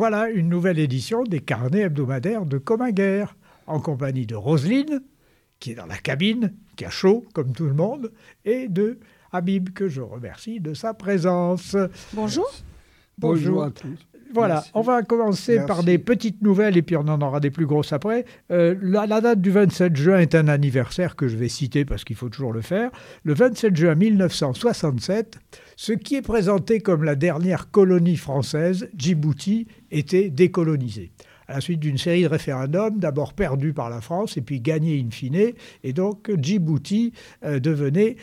voilà une nouvelle édition des carnets hebdomadaires de Comme un Guerre, en compagnie de Roselyne, qui est dans la cabine, qui a chaud, comme tout le monde, et de Habib, que je remercie de sa présence. Bonjour. Bonjour à tous. Voilà, Merci. on va commencer Merci. par des petites nouvelles et puis on en aura des plus grosses après. La date du 27 juin est un anniversaire que je vais citer parce qu'il faut toujours le faire. Le 27 juin 1967, ce qui est présenté comme la dernière colonie française, Djibouti, était décolonisé. À la suite d'une série de référendums, d'abord perdus par la France et puis gagnés in fine. Et donc Djibouti devenait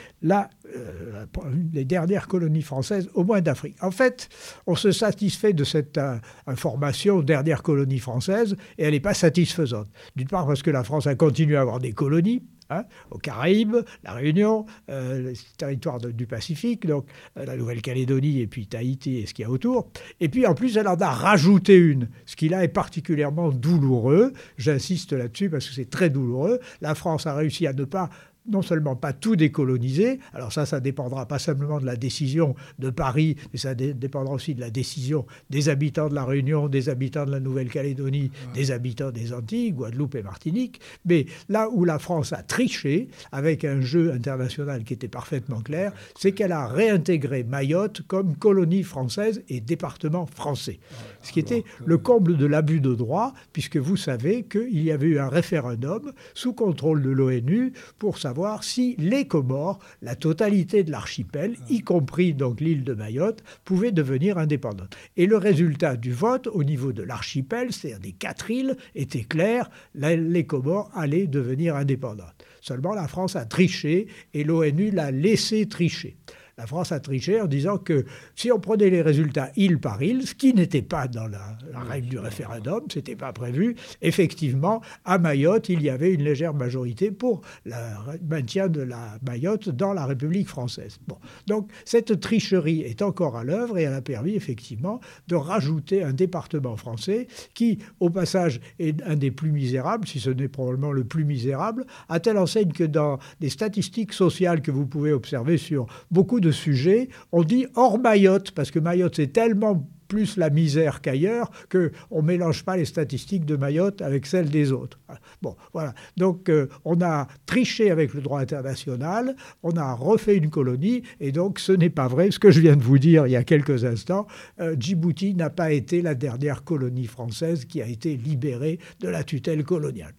une des dernières colonies françaises, au moins d'Afrique. En fait, on se satisfait de cette information dernière colonie française et elle n'est pas satisfaisante. D'une part parce que la France a continué à avoir des colonies, aux Caraïbes, la Réunion, les territoires du Pacifique, donc la Nouvelle-Calédonie et puis Tahiti et ce qu'il y a autour. Et puis en plus, elle en a rajouté une, ce qui là est particulièrement douloureux. J'insiste là-dessus parce que c'est très douloureux. La France a réussi à ne pas non seulement pas tout décoloniser, alors ça dépendra pas simplement de la décision de Paris, mais ça dépendra aussi de la décision des habitants de la Réunion, des habitants de la Nouvelle-Calédonie, des habitants des Antilles, Guadeloupe et Martinique. Mais là où la France a triché, avec un jeu international qui était parfaitement clair, c'est qu'elle a réintégré Mayotte comme colonie française et département français. Ce qui était le comble de l'abus de droit, puisque vous savez qu'il y avait eu un référendum sous contrôle de l'ONU pour savoir si les Comores, la totalité de l'archipel, y compris donc l'île de Mayotte, pouvaient devenir indépendantes. Et le résultat du vote au niveau de l'archipel, c'est-à-dire des 4 îles, était clair, les Comores allaient devenir indépendantes. Seulement la France a triché et l'ONU l'a laissé tricher. La France a triché en disant que si on prenait les résultats île par île, ce qui n'était pas dans la règle du référendum, ce n'était pas prévu, effectivement, à Mayotte, il y avait une légère majorité pour le maintien de la Mayotte dans la République française. Bon. Donc cette tricherie est encore à l'œuvre et elle a permis effectivement de rajouter un département français qui, au passage, est un des plus misérables, si ce n'est probablement le plus misérable, à telle enseigne que dans des statistiques sociales que vous pouvez observer sur beaucoup de sujets, on dit hors Mayotte, parce que Mayotte c'est tellement plus la misère qu'ailleurs qu'on ne mélange pas les statistiques de Mayotte avec celles des autres. Bon, voilà. Donc on a triché avec le droit international, on a refait une colonie, et donc ce n'est pas vrai. Ce que je viens de vous dire il y a quelques instants, Djibouti n'a pas été la dernière colonie française qui a été libérée de la tutelle coloniale.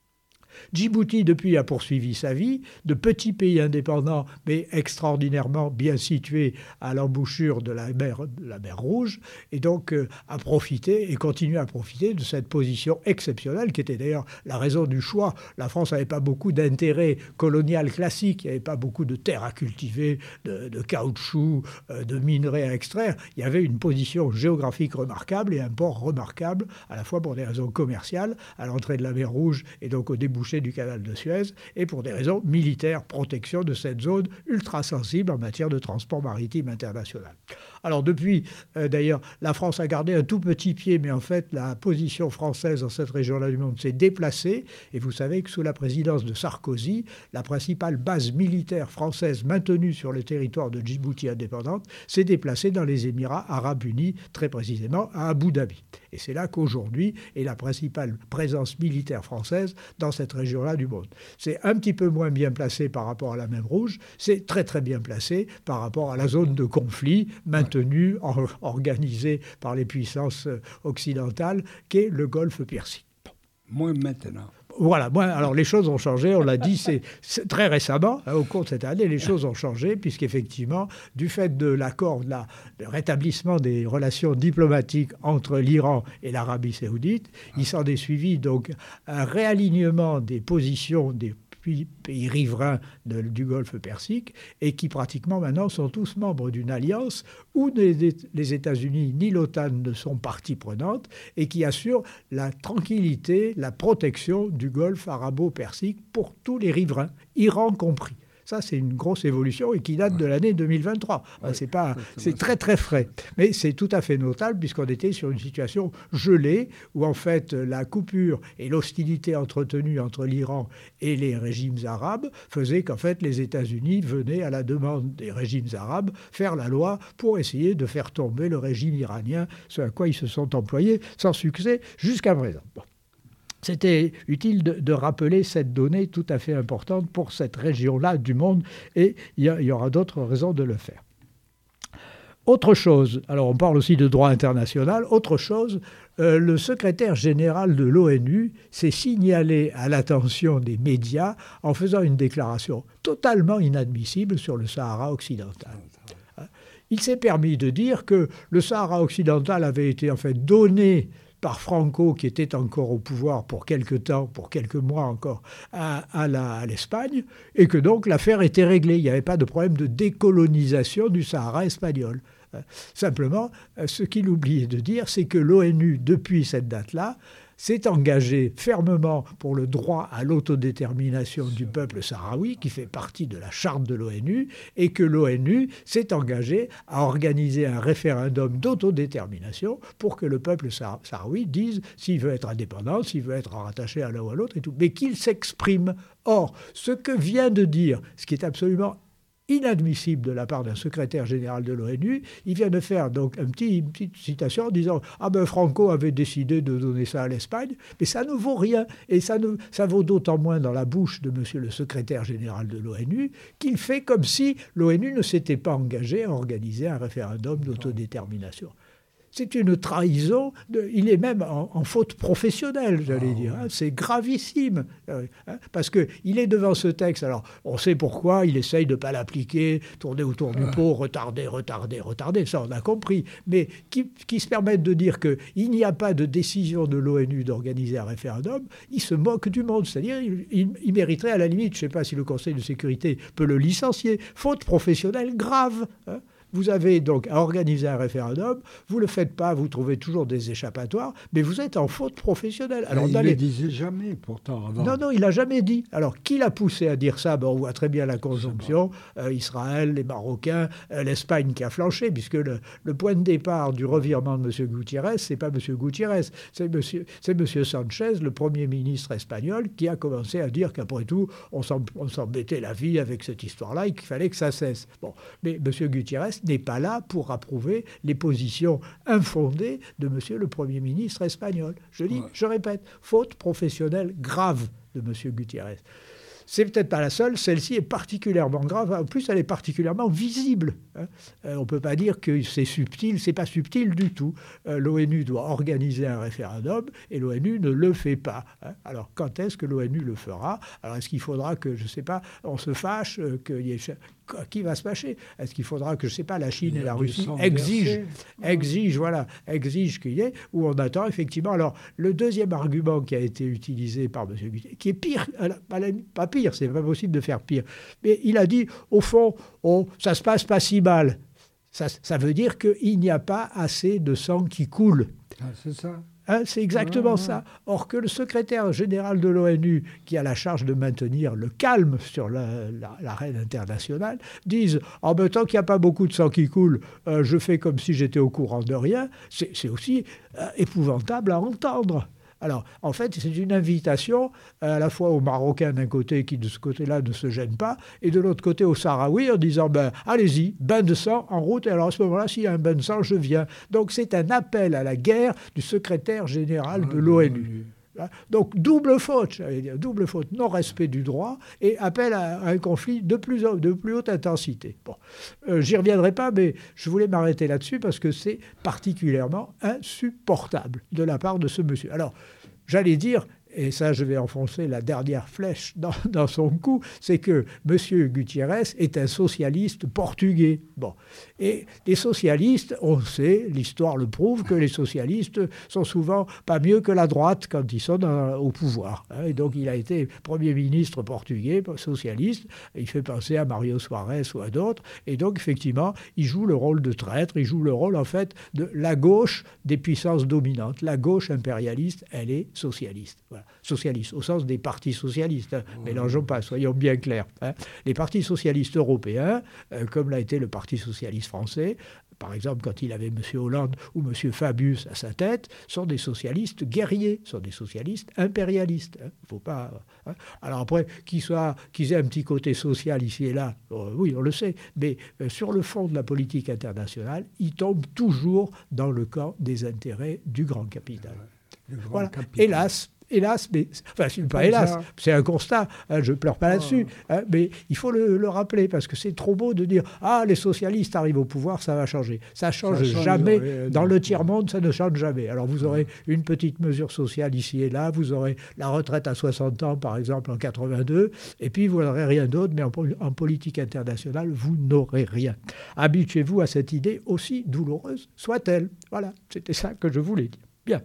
Djibouti, depuis, a poursuivi sa vie, de petit pays indépendant, mais extraordinairement bien situé à l'embouchure de la mer Rouge, et donc a profité et continue à profiter de cette position exceptionnelle, qui était d'ailleurs la raison du choix. La France n'avait pas beaucoup d'intérêt colonial classique, il n'y avait pas beaucoup de terres à cultiver, de caoutchouc, de minerais à extraire. Il y avait une position géographique remarquable et un port remarquable, à la fois pour des raisons commerciales, à l'entrée de la mer Rouge et donc au débouché du canal de Suez, et pour des raisons militaires, protection de cette zone ultra sensible en matière de transport maritime international. Alors depuis, d'ailleurs, la France a gardé un tout petit pied, mais en fait, la position française dans cette région-là du monde s'est déplacée, et vous savez que sous la présidence de Sarkozy, la principale base militaire française maintenue sur le territoire de Djibouti indépendante s'est déplacée dans les Émirats arabes unis, très précisément à Abu Dhabi. Et c'est là qu'aujourd'hui est la principale présence militaire française dans cette région-là du monde. C'est un petit peu moins bien placé par rapport à la mer Rouge, c'est très très bien placé par rapport à la zone de conflit maintenue, organisée par les puissances occidentales, qu'est le golfe Persique. Moins maintenant. Voilà, alors les choses ont changé, on l'a dit, c'est très récemment, au cours de cette année, les choses ont changé, puisqu'effectivement, du fait de l'accord, de rétablissement des relations diplomatiques entre l'Iran et l'Arabie saoudite, il s'en est suivi donc un réalignement des positions des pays riverains du golfe Persique, et qui pratiquement maintenant sont tous membres d'une alliance où les États-Unis ni l'OTAN ne sont partie prenante, et qui assure la tranquillité, la protection du golfe arabo-persique pour tous les riverains, Iran compris. Ça, c'est une grosse évolution et qui date de l'année 2023. C'est très, très frais. Mais c'est tout à fait notable puisqu'on était sur une situation gelée où, en fait, la coupure et l'hostilité entretenue entre l'Iran et les régimes arabes faisaient qu'en fait, les États-Unis venaient, à la demande des régimes arabes, faire la loi pour essayer de faire tomber le régime iranien, ce à quoi ils se sont employés sans succès jusqu'à présent. Bon. C'était utile de rappeler cette donnée tout à fait importante pour cette région-là du monde, et il y aura d'autres raisons de le faire. Autre chose, alors on parle aussi de droit international, autre chose, le secrétaire général de l'ONU s'est signalé à l'attention des médias en faisant une déclaration totalement inadmissible sur le Sahara occidental. Il s'est permis de dire que le Sahara occidental avait été en fait donné par Franco, qui était encore au pouvoir pour quelque temps, pour quelques mois encore, à l'Espagne, et que donc l'affaire était réglée. Il n'y avait pas de problème de décolonisation du Sahara espagnol. Simplement, ce qu'il oubliait de dire, c'est que l'ONU, depuis cette date-là, s'est engagé fermement pour le droit à l'autodétermination du peuple sahraoui, qui fait partie de la charte de l'ONU, et que l'ONU s'est engagée à organiser un référendum d'autodétermination pour que le peuple sahraoui dise s'il veut être indépendant, s'il veut être rattaché à l'un ou à l'autre, et tout, mais qu'il s'exprime. Or, ce que vient de dire, ce qui est absolument inadmissible de la part d'un secrétaire général de l'ONU, il vient de faire donc une petite citation en disant « Ah ben Franco avait décidé de donner ça à l'Espagne », mais ça ne vaut rien. Et ça vaut d'autant moins dans la bouche de monsieur le secrétaire général de l'ONU qu'il fait comme si l'ONU ne s'était pas engagée à organiser un référendum d'autodétermination. C'est une trahison, il est même en faute professionnelle, j'allais dire. Hein, c'est gravissime, parce qu'il est devant ce texte. Alors, on sait pourquoi, il essaye de ne pas l'appliquer, tourner autour du pot, retarder, ça on a compris. Mais qui se permettent de dire qu'il n'y a pas de décision de l'ONU d'organiser un référendum, il se moque du monde. C'est-à-dire, il mériterait à la limite, je ne sais pas si le Conseil de sécurité peut le licencier, faute professionnelle grave. Hein. Vous avez donc à organiser un référendum, vous ne le faites pas, vous trouvez toujours des échappatoires, mais vous êtes en faute professionnelle. Alors, il ne le disait jamais, pourtant, avant. Non, il n'a jamais dit. Alors, qui l'a poussé à dire ça? On voit très bien la conjonction. Israël, les Marocains, l'Espagne qui a flanché, puisque le point de départ du revirement de M. Gutiérrez, ce n'est pas M. Gutiérrez, c'est M. Sanchez, le Premier ministre espagnol, qui a commencé à dire qu'après tout, on s'embêtait la vie avec cette histoire-là et qu'il fallait que ça cesse. Bon, mais M. Gutiérrez n'est pas là pour approuver les positions infondées de monsieur le Premier ministre espagnol. Je répète, faute professionnelle grave de monsieur Gutiérrez. C'est peut-être pas la seule, celle-ci est particulièrement grave, en plus elle est particulièrement visible. Hein. On ne peut pas dire que c'est subtil, c'est pas subtil du tout. L'ONU doit organiser un référendum et l'ONU ne le fait pas. Hein. Alors quand est-ce que l'ONU le fera? Alors est-ce qu'il faudra que, je ne sais pas, on se fâche, qui va se fâcher? Est-ce qu'il faudra que, je ne sais pas, la Chine et la Russie exigent qu'il y ait, ou on attend effectivement. Alors le deuxième argument qui a été utilisé par M. Gutiérrez, qui est pire, pas pire, c'est pas possible de faire pire. Mais il a dit, au fond, ça se passe pas si mal. Ça veut dire qu'il n'y a pas assez de sang qui coule. Ah, c'est ça. Hein, c'est exactement ça. Or que le secrétaire général de l'ONU, qui a la charge de maintenir le calme sur l'arène internationale, dise « En même temps qu'il n'y a pas beaucoup de sang qui coule, je fais comme si j'étais au courant de rien », c'est aussi épouvantable à entendre. Alors, en fait, c'est une invitation à la fois aux Marocains d'un côté qui, de ce côté-là, ne se gênent pas, et de l'autre côté aux Sahraouis en disant « Allez-y, bain de sang en route, et alors à ce moment-là, s'il y a un bain de sang, je viens. » Donc, c'est un appel à la guerre du secrétaire général de l'ONU. Donc, double faute, non-respect du droit et appel à un conflit de plus haute intensité. Bon, j'y reviendrai pas, mais je voulais m'arrêter là-dessus parce que c'est particulièrement insupportable de la part de ce monsieur. Alors, j'allais dire, et ça je vais enfoncer la dernière flèche dans son cou, c'est que M. Gutiérrez est un socialiste portugais. Bon. Et les socialistes, on sait, l'histoire le prouve, que les socialistes sont souvent pas mieux que la droite quand ils sont au pouvoir. Et donc il a été Premier ministre portugais, socialiste, il fait penser à Mario Soares ou à d'autres, et donc effectivement, il joue le rôle de traître, il joue le rôle en fait de la gauche des puissances dominantes. La gauche impérialiste, elle est socialiste. Voilà. socialistes, au sens des partis socialistes. Mélangeons pas, soyons bien clairs. Les partis socialistes européens, comme l'a été le Parti socialiste français, par exemple, quand il avait M. Hollande ou M. Fabius à sa tête, sont des socialistes guerriers, sont des socialistes impérialistes. Faut pas. Alors après, qu'ils aient un petit côté social ici et là, oui, on le sait, mais sur le fond de la politique internationale, ils tombent toujours dans le camp des intérêts du grand capital. Voilà. Hélas, mais enfin, c'est pas hélas, c'est un constat. Je pleure pas là-dessus, mais il faut le rappeler parce que c'est trop beau de dire les socialistes arrivent au pouvoir, ça va changer. Ça change jamais. Dans le tiers-monde, ça ne change jamais. Alors vous aurez une petite mesure sociale ici et là, vous aurez la retraite à 60 ans, par exemple en 82, et puis vous n'aurez rien d'autre. Mais en politique internationale, vous n'aurez rien. Habituez-vous à cette idée, aussi douloureuse soit-elle. Voilà, c'était ça que je voulais dire. Bien.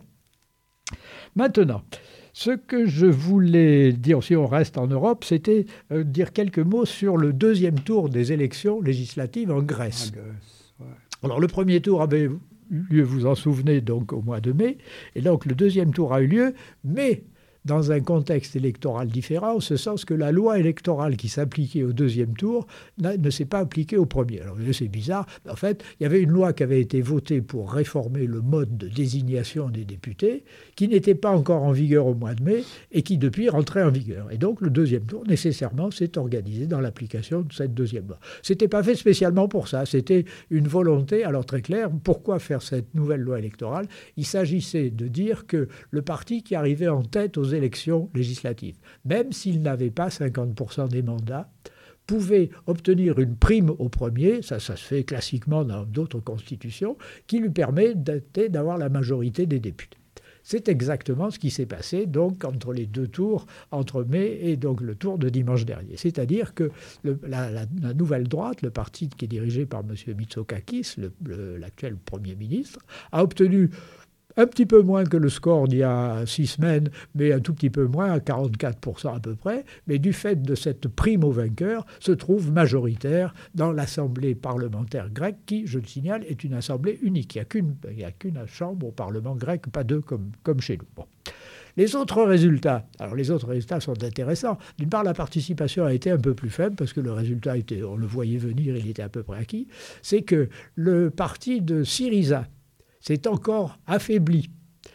Maintenant, ce que je voulais dire, si on reste en Europe, c'était dire quelques mots sur le deuxième tour des élections législatives en Grèce. Alors, le premier tour avait eu lieu, vous en souvenez, donc au mois de mai, et donc le deuxième tour a eu lieu, mais dans un contexte électoral différent, en ce sens que la loi électorale qui s'appliquait au deuxième tour ne s'est pas appliquée au premier. Alors c'est bizarre, mais en fait, il y avait une loi qui avait été votée pour réformer le mode de désignation des députés, qui n'était pas encore en vigueur au mois de mai, et qui depuis rentrait en vigueur. Et donc le deuxième tour, nécessairement, s'est organisé dans l'application de cette deuxième loi. C'était pas fait spécialement pour ça, c'était une volonté, alors très claire, pourquoi faire cette nouvelle loi électorale? Il s'agissait de dire que le parti qui arrivait en tête aux élections législatives, même s'il n'avait pas 50% des mandats, pouvait obtenir une prime au premier, ça se fait classiquement dans d'autres constitutions, qui lui permet d'avoir la majorité des députés. C'est exactement ce qui s'est passé donc entre les deux tours, entre mai et donc le tour de dimanche dernier. C'est-à-dire que la nouvelle droite, le parti qui est dirigé par M. Mitsotakis, l'actuel Premier ministre, a obtenu un petit peu moins que le score d'il y a 6 semaines, mais un tout petit peu moins, à 44% à peu près. Mais du fait de cette prime au vainqueur, se trouve majoritaire dans l'Assemblée parlementaire grecque, qui, je le signale, est une assemblée unique. Il n'y a qu'une chambre au Parlement grec, pas deux comme chez nous. Bon. Les autres résultats sont intéressants. D'une part, la participation a été un peu plus faible, parce que le résultat on le voyait venir, il était à peu près acquis. C'est que le parti de Syriza, c'est encore affaibli,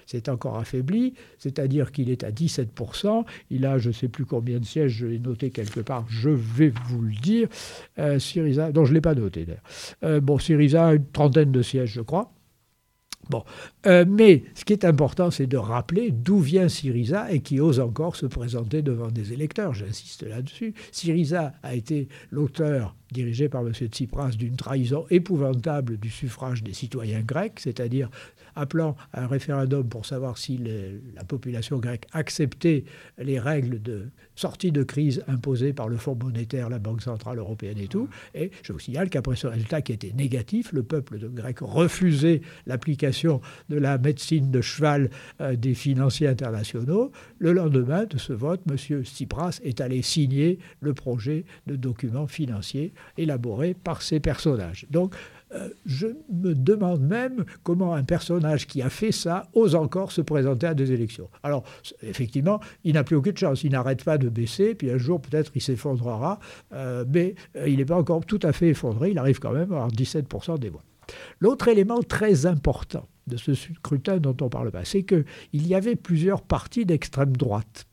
c'est-à-dire qu'il est à 17%. Il a je ne sais plus combien de sièges, je l'ai noté quelque part, je vais vous le dire. Syriza, non, je ne l'ai pas noté d'ailleurs. Syriza a une trentaine de sièges, je crois. Mais ce qui est important, c'est de rappeler d'où vient Syriza et qui ose encore se présenter devant des électeurs. J'insiste là-dessus. Syriza a été l'auteur, dirigé par M. Tsipras, d'une trahison épouvantable du suffrage des citoyens grecs, c'est-à-dire appelant à un référendum pour savoir si la population grecque acceptait les règles de sortie de crise imposées par le Fonds monétaire, la Banque centrale européenne et tout. Et je vous signale qu'après ce résultat qui était négatif, le peuple grec refusait l'application de la médecine de cheval des financiers internationaux. Le lendemain de ce vote, M. Tsipras est allé signer le projet de document financier élaboré par ces personnages. Donc, je me demande même comment un personnage qui a fait ça ose encore se présenter à des élections. Alors, effectivement, il n'a plus aucune chance. Il n'arrête pas de baisser, puis un jour, peut-être, il s'effondrera. Mais il n'est pas encore tout à fait effondré. Il arrive quand même à avoir 17% des voix. L'autre élément très important de ce scrutin dont on parle pas, c'est qu'il y avait plusieurs partis d'extrême droite.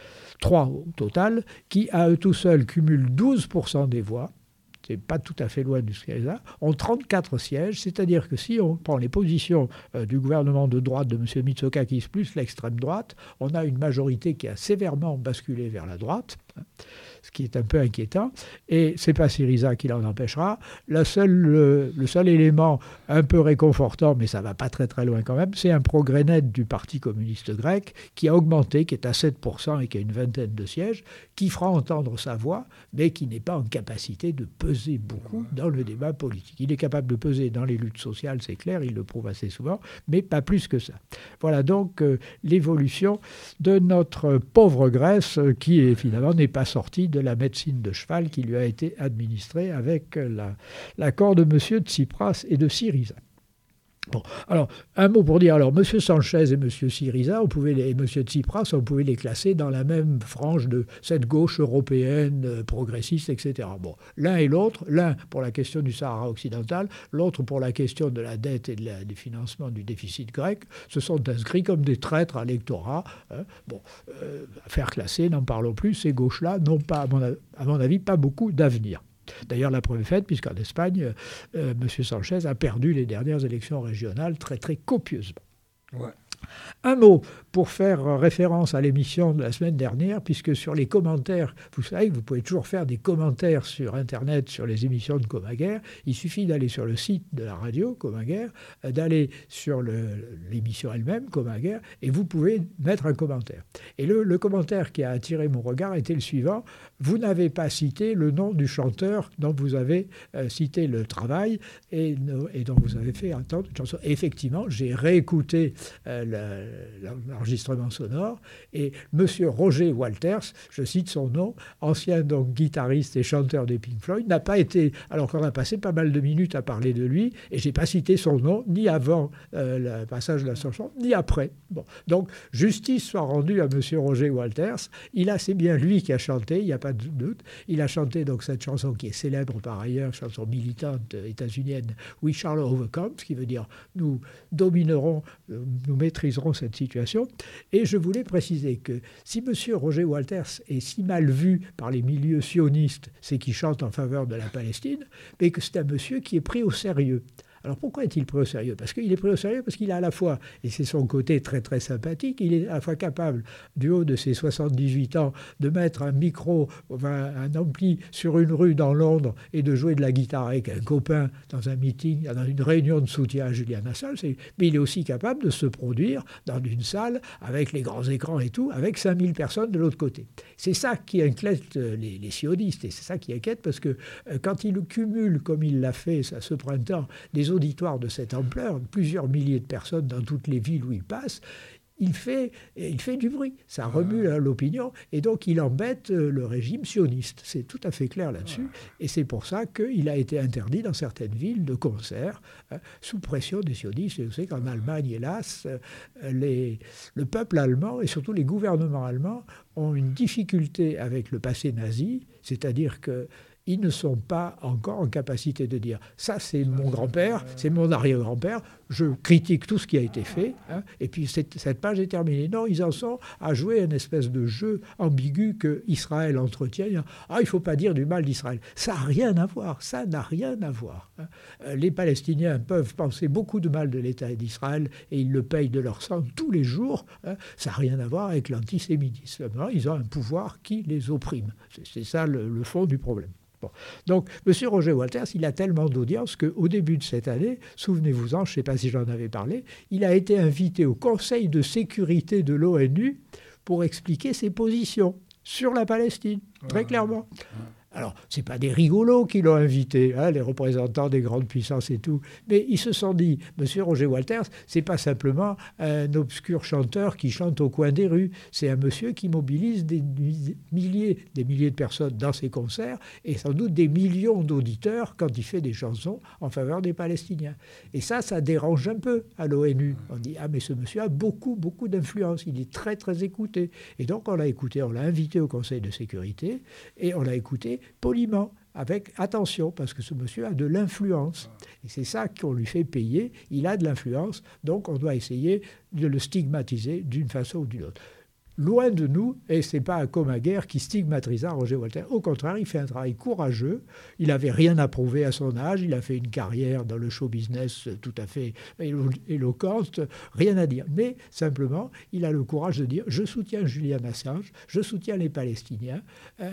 3 au total, qui, à eux tout seuls, cumulent 12% des voix. C'est pas tout à fait loin de ce qu'il y a là, ont 34 sièges, c'est-à-dire que si on prend les positions du gouvernement de droite de M. Mitsotakis plus l'extrême droite, on a une majorité qui a sévèrement basculé vers la droite, ce qui est un peu inquiétant, et ce n'est pas Syriza qui l'en empêchera. Le seul élément un peu réconfortant, mais ça ne va pas très très loin quand même, c'est un progrès net du Parti communiste grec qui a augmenté, qui est à 7% et qui a une vingtaine de sièges, qui fera entendre sa voix, mais qui n'est pas en capacité de peser beaucoup dans le débat politique. Il est capable de peser dans les luttes sociales, c'est clair, il le prouve assez souvent, mais pas plus que ça. Voilà donc l'évolution de notre pauvre Grèce qui finalement n'est pas sortie de la médecine de cheval qui lui a été administrée avec l'accord de M. Tsipras et de Syriza. Bon, alors, un mot pour dire, alors, M. Sanchez et M. Syriza, et M. Tsipras, on pouvait les classer dans la même frange de cette gauche européenne, progressiste, etc. Bon, l'un et l'autre, l'un pour la question du Sahara occidental, l'autre pour la question de la dette et du financement du déficit grec, se sont inscrits comme des traîtres à l'électorat. Hein. Bon, faire classer, n'en parlons plus, ces gauches-là n'ont pas, à mon avis, pas beaucoup d'avenir. D'ailleurs, la preuve est faite, puisqu'en Espagne, M. Sanchez a perdu les dernières élections régionales très, très copieusement. Ouais. Un mot pour faire référence à l'émission de la semaine dernière, puisque sur les commentaires, vous savez que vous pouvez toujours faire des commentaires sur Internet sur les émissions de Comaguerre. Il suffit d'aller sur le site de la radio, Comaguerre, d'aller sur l'émission elle-même, Comaguerre, et vous pouvez mettre un commentaire. Et le commentaire qui a attiré mon regard était le suivant. Vous n'avez pas cité le nom du chanteur dont vous avez cité le travail et dont vous avez fait entendre une chanson. Et effectivement, j'ai réécouté l'enregistrement sonore, et M. Roger Walters, je cite son nom, ancien donc guitariste et chanteur des Pink Floyd, n'a pas été, alors qu'on a passé pas mal de minutes à parler de lui, et j'ai pas cité son nom, ni avant le passage de la chanson, ni après. Bon. Donc, justice soit rendue à M. Roger Walters, c'est bien lui qui a chanté, il n'y a pas de doute, il a chanté donc cette chanson qui est célèbre par ailleurs, chanson militante états-unienne, We Shall Overcome, ce qui veut dire nous dominerons, nous maîtriserons cette situation. Et je voulais préciser que si M. Roger Walters est si mal vu par les milieux sionistes, c'est qu'il chante en faveur de la Palestine, mais que c'est un monsieur qui est pris au sérieux. Alors pourquoi est-il pris au sérieux ? Parce qu'il est pris au sérieux parce qu'il a à la fois, et c'est son côté très très sympathique, il est à la fois capable, du haut de ses 78 ans, de mettre un micro, un ampli sur une rue dans Londres et de jouer de la guitare avec un copain dans un meeting, dans une réunion de soutien à Julian Assange, mais il est aussi capable de se produire dans une salle avec les grands écrans et tout, avec 5000 personnes de l'autre côté. C'est ça qui inquiète les sionistes, et c'est ça qui inquiète parce que quand il cumule, comme il l'a fait ce printemps, des auditoires de cette ampleur, plusieurs milliers de personnes dans toutes les villes où il passe, il fait du bruit. Ça remue l'opinion et donc il embête le régime sioniste. C'est tout à fait clair là-dessus. Et c'est pour ça qu'il a été interdit dans certaines villes de concerts sous pression des sionistes. Et vous savez qu'en Allemagne, hélas, le peuple allemand et surtout les gouvernements allemands ont une difficulté avec le passé nazi, c'est-à-dire que ils ne sont pas encore en capacité de dire « ça c'est mon grand-père, c'est mon arrière-grand-père, je critique tout ce qui a été fait, hein, et puis cette page est terminée ». Non, ils en sont à jouer une espèce de jeu ambigu que Israël entretient. Ah, il ne faut pas dire du mal d'Israël. Ça n'a rien à voir, ça n'a rien à voir. Hein. Les Palestiniens peuvent penser beaucoup de mal de l'État d'Israël et ils le payent de leur sang tous les jours. Hein. Ça n'a rien à voir avec l'antisémitisme. Ils ont un pouvoir qui les opprime. C'est ça le fond du problème. Bon. Donc, M. Roger Walters, il a tellement d'audience qu'au début de cette année, souvenez-vous-en, je ne sais pas si j'en avais parlé, il a été invité au Conseil de sécurité de l'ONU pour expliquer ses positions sur la Palestine, très clairement. Alors, ce n'est pas des rigolos qui l'ont invité, hein, les représentants des grandes puissances et tout, mais ils se sont dit, M. Roger Walters, ce n'est pas simplement un obscur chanteur qui chante au coin des rues, c'est un monsieur qui mobilise des milliers de personnes dans ses concerts et sans doute des millions d'auditeurs quand il fait des chansons en faveur des Palestiniens. Et ça dérange un peu à l'ONU. On dit, ah mais ce monsieur a beaucoup d'influence, il est très très écouté. Et donc on l'a écouté, on l'a invité au Conseil de sécurité et on l'a écouté poliment, avec attention, parce que ce monsieur a de l'influence. Et c'est ça qu'on lui fait payer. Il a de l'influence, donc on doit essayer de le stigmatiser d'une façon ou d'une autre. Loin de nous, et ce n'est pas un Comaguerre qui stigmatisa Roger Walters. Au contraire, il fait un travail courageux. Il n'avait rien à prouver à son âge. Il a fait une carrière dans le show business tout à fait éloquente. Rien à dire. Mais simplement, il a le courage de dire « Je soutiens Julian Assange, je soutiens les Palestiniens,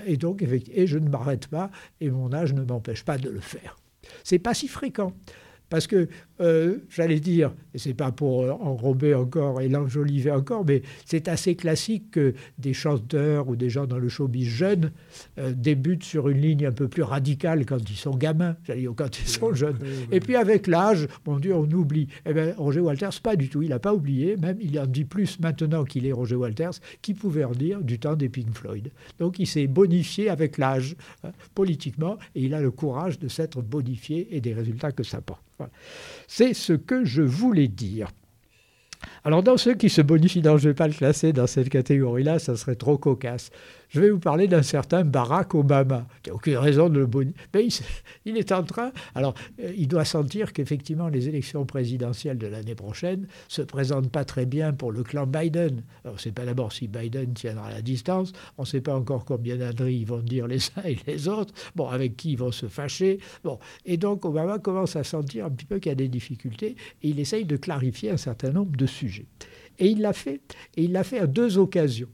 et je ne m'arrête pas, et mon âge ne m'empêche pas de le faire. » Ce n'est pas si fréquent. Parce que, j'allais dire, et ce n'est pas pour enrober encore et l'enjoliver encore, mais c'est assez classique que des chanteurs ou des gens dans le showbiz jeunes débutent sur une ligne un peu plus radicale quand ils sont gamins, j'allais dire, quand ils sont jeunes. Et puis avec l'âge, mon Dieu, on oublie. Eh bien, Roger Walters, pas du tout. Il n'a pas oublié, même il en dit plus maintenant qu'il est Roger Walters, qu'il pouvait en dire du temps des Pink Floyd. Donc il s'est bonifié avec l'âge, politiquement, et il a le courage de s'être bonifié et des résultats que ça porte. Voilà. C'est ce que je voulais dire. Alors, dans ceux qui se bonifient, je ne vais pas le classer dans cette catégorie-là, ça serait trop cocasse. Je vais vous parler d'un certain Barack Obama. Il n'y a aucune raison de le bonifier. Mais il est en train... Alors, il doit sentir qu'effectivement, les élections présidentielles de l'année prochaine ne se présentent pas très bien pour le clan Biden. Alors, on ne sait pas d'abord si Biden tiendra la distance. On ne sait pas encore combien d'âneries ils vont dire les uns et les autres. Bon, avec qui ils vont se fâcher. Bon. Et donc, Obama commence à sentir un petit peu qu'il y a des difficultés. Et il essaye de clarifier un certain nombre de sujets. Et il l'a fait. Et il l'a fait à 2 occasions.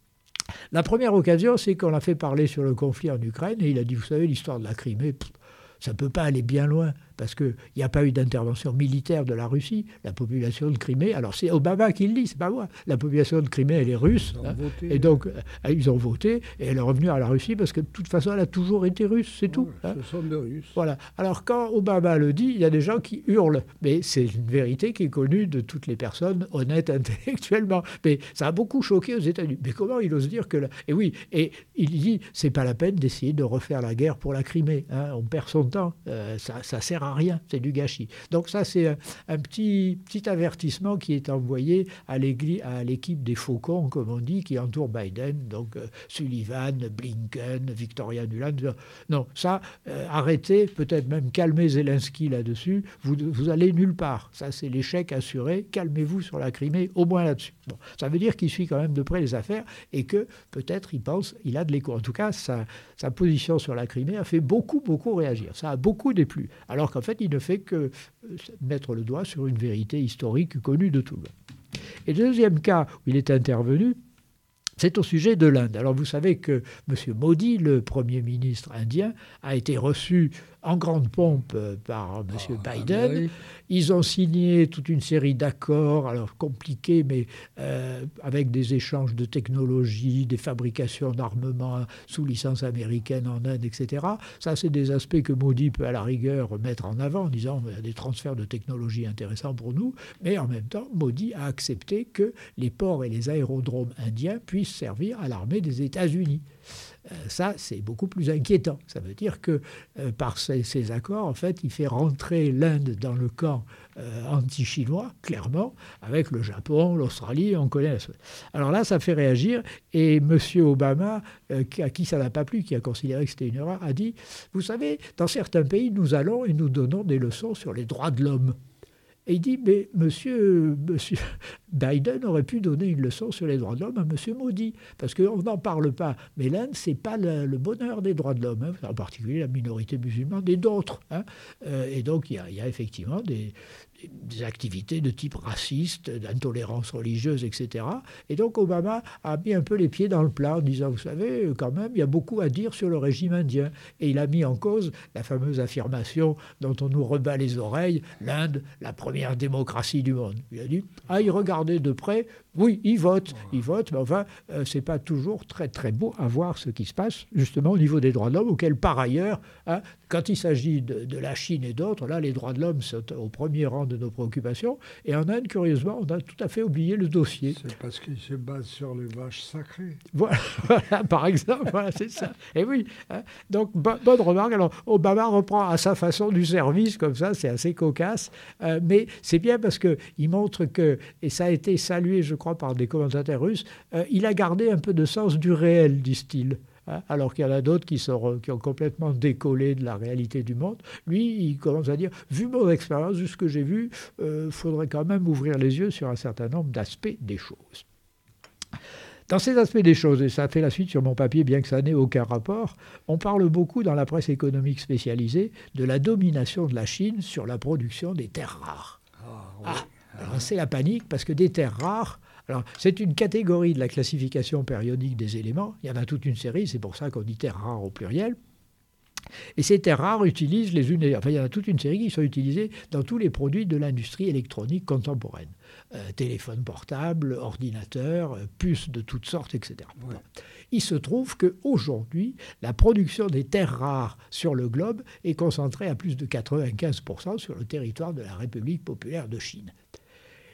La première occasion, c'est qu'on l'a fait parler sur le conflit en Ukraine et il a dit, vous savez, l'histoire de la Crimée, ça ne peut pas aller bien loin parce qu'il n'y a pas eu d'intervention militaire de la Russie. La population de Crimée, alors c'est Obama qui le dit, c'est pas moi. La population de Crimée, elle est russe. Et donc, ils ont voté et elle est revenue à la Russie parce que de toute façon, elle a toujours été russe, c'est tout. Ce sont des Russes. Voilà. Alors, quand Obama le dit, il y a des gens qui hurlent. Mais c'est une vérité qui est connue de toutes les personnes honnêtes intellectuellement. Mais ça a beaucoup choqué aux États-Unis. Mais comment il ose dire que... Et oui, et il dit, c'est pas la peine d'essayer de refaire la guerre pour la Crimée. On perd son temps. Ça sert à rien, c'est du gâchis. Donc ça, c'est un petit avertissement qui est envoyé à l'équipe des faucons, comme on dit, qui entoure Biden, donc Sullivan, Blinken, Victoria Nuland. Non, ça, arrêtez, peut-être même calmez Zelensky là-dessus, vous allez nulle part. Ça, c'est l'échec assuré, calmez-vous sur la Crimée, au moins là-dessus. Bon, ça veut dire qu'il suit quand même de près les affaires et que peut-être il a de l'écho. En tout cas, sa position sur la Crimée a fait beaucoup réagir. Ça a beaucoup déplu. Alors qu'en fait, il ne fait que mettre le doigt sur une vérité historique connue de tout le monde. Et le deuxième cas où il est intervenu, c'est au sujet de l'Inde. Alors vous savez que M. Modi, le Premier ministre indien, a été reçu en grande pompe par M. Biden. Oui. Ils ont signé toute une série d'accords, alors compliqués, mais avec des échanges de technologies, des fabrications d'armements sous licence américaine en Inde, etc. Ça, c'est des aspects que Modi peut à la rigueur mettre en avant en disant qu'il y a des transferts de technologies intéressants pour nous. Mais en même temps, Modi a accepté que les ports et les aérodromes indiens puissent servir à l'armée des États-Unis. Ça, c'est beaucoup plus inquiétant. Ça veut dire que par ces accords, en fait, il fait rentrer l'Inde dans le camp anti-chinois, clairement, avec le Japon, l'Australie, on connaît. Alors là, ça fait réagir. Et M. Obama, à qui ça n'a pas plu, qui a considéré que c'était une erreur, a dit, vous savez, dans certains pays, nous allons et nous donnons des leçons sur les droits de l'homme. Et il dit, mais monsieur Biden aurait pu donner une leçon sur les droits de l'homme à monsieur Modi, parce qu'on n'en parle pas. Mais l'Inde, ce n'est pas le bonheur des droits de l'homme, en particulier la minorité musulmane et d'autres. Et donc, il y a effectivement des activités de type raciste, d'intolérance religieuse, etc. Et donc Obama a mis un peu les pieds dans le plat en disant, vous savez, quand même, il y a beaucoup à dire sur le régime indien. Et il a mis en cause la fameuse affirmation dont on nous rebat les oreilles, l'Inde, la première démocratie du monde. Il a dit, y regarder de près, oui, il vote, mais enfin, c'est pas toujours très très beau à voir ce qui se passe, justement, au niveau des droits de l'homme, auxquels, par ailleurs, quand il s'agit de la Chine et d'autres, là, les droits de l'homme sont au premier rang de nos préoccupations. Et en Inde, curieusement, on a tout à fait oublié le dossier. C'est parce qu'il se base sur les vaches sacrées. Voilà, par exemple, voilà, c'est ça. Et oui, donc, bonne remarque. Alors, Obama reprend à sa façon du service, comme ça, c'est assez cocasse. Mais c'est bien parce qu'il montre que, et ça a été salué, je crois, par des commentateurs russes, il a gardé un peu de sens du réel, disent-ils. Alors qu'il y en a d'autres qui ont complètement décollé de la réalité du monde. Lui, il commence à dire, vu mon expérience, vu ce que j'ai vu, faudrait quand même ouvrir les yeux sur un certain nombre d'aspects des choses. Dans ces aspects des choses, et ça fait la suite sur mon papier, bien que ça n'ait aucun rapport, on parle beaucoup dans la presse économique spécialisée de la domination de la Chine sur la production des terres rares. Alors c'est la panique, parce que des terres rares, alors, c'est une catégorie de la classification périodique des éléments. Il y en a toute une série, c'est pour ça qu'on dit terres rares au pluriel. Et ces terres rares utilisent il y en a toute une série qui sont utilisées dans tous les produits de l'industrie électronique contemporaine. Téléphones portables, ordinateurs, puces de toutes sortes, etc. Ouais. Il se trouve qu'aujourd'hui, la production des terres rares sur le globe est concentrée à plus de 95% sur le territoire de la République populaire de Chine.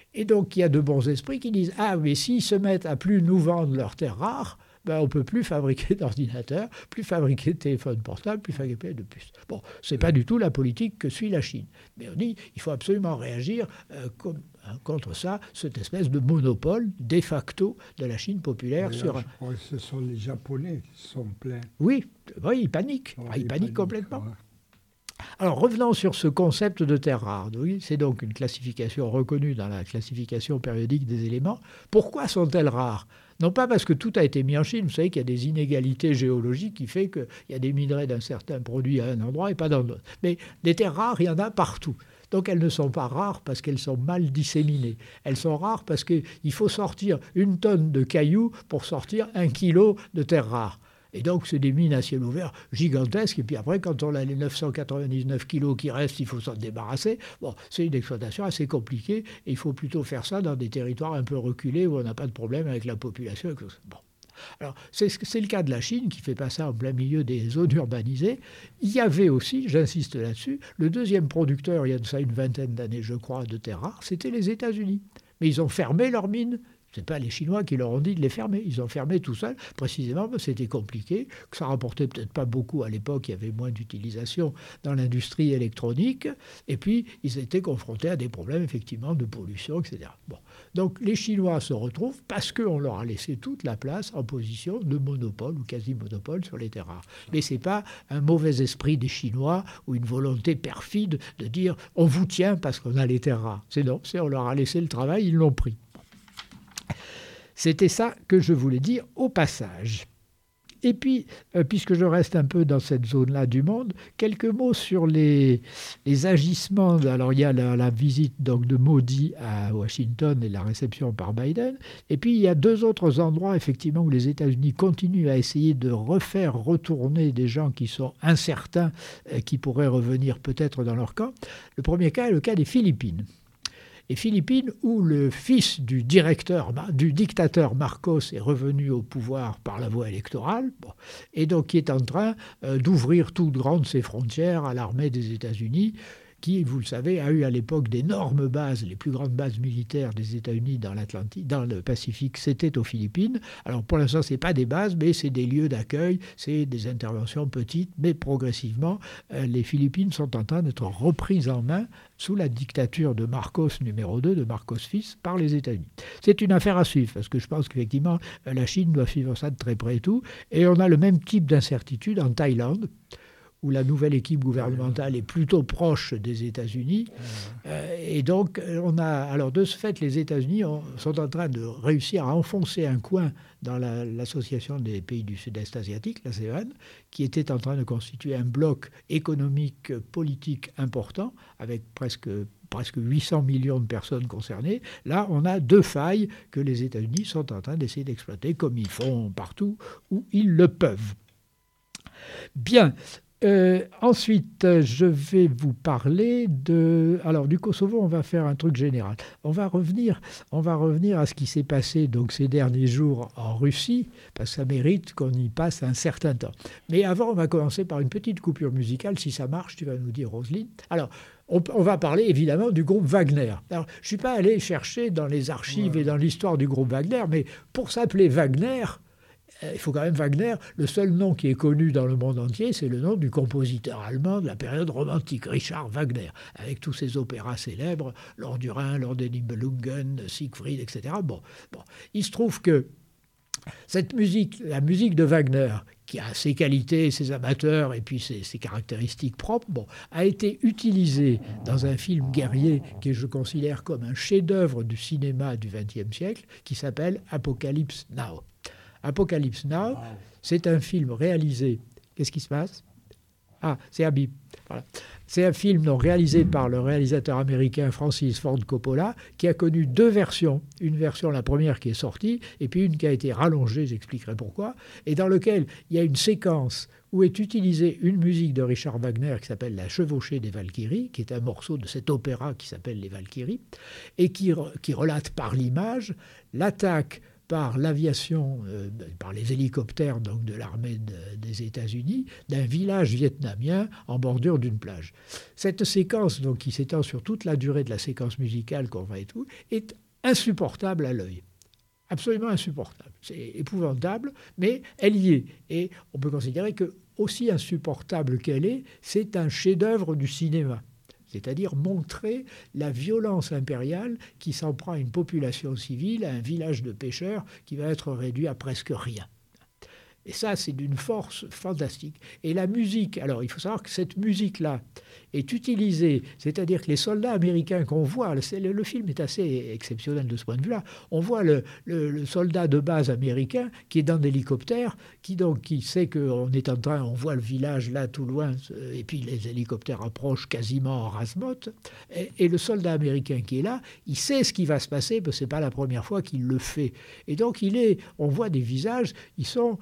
Et donc, il y a de bons esprits qui disent « Ah, mais s'ils se mettent à plus nous vendre leurs terres rares, on ne peut plus fabriquer d'ordinateurs, plus fabriquer de téléphones portables, plus fabriquer de puces. » Bon, ce n'est pas du tout la politique que suit la Chine. Mais on dit il faut absolument réagir contre ça, cette espèce de monopole de facto de la Chine populaire. Je crois que ce sont les Japonais qui sont pleins. Oui, ils paniquent. Ils paniquent complètement. Ouais. Alors, revenons sur ce concept de terres rares. Oui, c'est donc une classification reconnue dans la classification périodique des éléments. Pourquoi sont-elles rares ? Non pas parce que tout a été mis en Chine. Vous savez qu'il y a des inégalités géologiques qui font qu'il y a des minerais d'un certain produit à un endroit et pas dans l'autre. Mais des terres rares, il y en a partout. Donc elles ne sont pas rares parce qu'elles sont mal disséminées. Elles sont rares parce qu'il faut sortir 1 tonne de cailloux pour sortir 1 kilo de terres rares. Et donc, c'est des mines à ciel ouvert gigantesques. Et puis après, quand on a les 999 kilos qui restent, il faut s'en débarrasser. Bon, c'est une exploitation assez compliquée. Et il faut plutôt faire ça dans des territoires un peu reculés où on n'a pas de problème avec la population. Bon. Alors, c'est le cas de la Chine qui fait pas ça en plein milieu des zones urbanisées. Il y avait aussi, j'insiste là-dessus, le deuxième producteur, il y a de ça une vingtaine d'années, je crois, de terres rares, c'était les États-Unis. Mais ils ont fermé leurs mines. Ce n'est pas les Chinois qui leur ont dit de les fermer. Ils ont fermé tout seuls, précisément parce que c'était compliqué, que ça rapportait peut-être pas beaucoup à l'époque, il y avait moins d'utilisation dans l'industrie électronique, et puis ils étaient confrontés à des problèmes effectivement de pollution, etc. Bon. Donc les Chinois se retrouvent parce qu'on leur a laissé toute la place en position de monopole ou quasi-monopole sur les terres rares. Mais ce n'est pas un mauvais esprit des Chinois ou une volonté perfide de dire on vous tient parce qu'on a les terres rares. C'est non, c'est on leur a laissé le travail, ils l'ont pris. C'était ça que je voulais dire au passage. Et puis, puisque je reste un peu dans cette zone-là du monde, quelques mots sur les agissements. Alors, il y a la visite donc, de Modi à Washington et la réception par Biden. Et puis, il y a 2 autres endroits, effectivement, où les États-Unis continuent à essayer de refaire retourner des gens qui sont incertains, qui pourraient revenir peut-être dans leur camp. Le premier cas est le cas des Philippines. Les Philippines, où le fils du dictateur Marcos est revenu au pouvoir par la voie électorale, et donc qui est en train d'ouvrir toutes grandes ses frontières à l'armée des États-Unis, qui, vous le savez, a eu à l'époque d'énormes bases, les plus grandes bases militaires des États-Unis dans le Pacifique, c'était aux Philippines. Alors pour l'instant, ce n'est pas des bases, mais c'est des lieux d'accueil, c'est des interventions petites, mais progressivement, les Philippines sont en train d'être reprises en main sous la dictature de Marcos numéro 2, de Marcos fils, par les États-Unis. C'est une affaire à suivre, parce que je pense qu'effectivement, la Chine doit suivre ça de très près et tout. Et on a le même type d'incertitude en Thaïlande, où la nouvelle équipe gouvernementale est plutôt proche des États-Unis. Et donc, alors de ce fait, les États-Unis sont en train de réussir à enfoncer un coin dans l'Association des pays du Sud-Est asiatique, l'ASEAN, qui était en train de constituer un bloc économique, politique important, avec presque 800 millions de personnes concernées. Là, on a 2 failles que les États-Unis sont en train d'essayer d'exploiter, comme ils font partout où ils le peuvent. Bien. Ensuite, je vais vous parler alors du Kosovo, on va faire un truc général. On va revenir à ce qui s'est passé donc ces derniers jours en Russie, parce que ça mérite qu'on y passe un certain temps. Mais avant, on va commencer par une petite coupure musicale. Si ça marche, tu vas nous dire, Roselyne. Alors, on va parler évidemment du groupe Wagner. Alors, je ne suis pas allé chercher dans les archives et dans l'histoire du groupe Wagner, mais pour s'appeler Wagner, il faut quand même Wagner, le seul nom qui est connu dans le monde entier, c'est le nom du compositeur allemand de la période romantique, Richard Wagner, avec tous ses opéras célèbres, Lord du Rhin, Lord des Nibelungen, Siegfried, etc. Bon. Il se trouve que cette musique, la musique de Wagner, qui a ses qualités, ses amateurs et puis ses caractéristiques propres, a été utilisée dans un film guerrier que je considère comme un chef-d'œuvre du cinéma du XXe siècle, qui s'appelle Apocalypse Now. Apocalypse Now, c'est un film réalisé... Qu'est-ce qui se passe ? Ah, c'est Habib. Voilà. C'est un film réalisé par le réalisateur américain Francis Ford Coppola, qui a connu 2 versions. Une version, la première, qui est sortie, et puis une qui a été rallongée, j'expliquerai pourquoi, et dans lequel il y a une séquence où est utilisée une musique de Richard Wagner qui s'appelle La Chevauchée des Valkyries, qui est un morceau de cet opéra qui s'appelle Les Valkyries, et qui relate par l'image l'attaque par l'aviation, par les hélicoptères donc, de l'armée des États-Unis, d'un village vietnamien en bordure d'une plage. Cette séquence, donc, qui s'étend sur toute la durée de la séquence musicale qu'on voit et tout, est insupportable à l'œil. Absolument insupportable. C'est épouvantable, mais elle y est. Et on peut considérer que, aussi insupportable qu'elle est, c'est un chef-d'œuvre du cinéma. C'est-à-dire montrer la violence impériale qui s'en prend à une population civile, à un village de pêcheurs qui va être réduit à presque rien. Et ça, c'est d'une force fantastique. Et la musique, alors il faut savoir que cette musique-là est utilisée, c'est-à-dire que les soldats américains qu'on voit, le film est assez exceptionnel de ce point de vue-là, on voit le soldat de base américain qui est dans l'hélicoptère, qui sait qu'on est en train, on voit le village là tout loin, et puis les hélicoptères approchent quasiment en rase-motte, et le soldat américain qui est là, il sait ce qui va se passer, parce que ce n'est pas la première fois qu'il le fait. Et donc on voit des visages, ils sont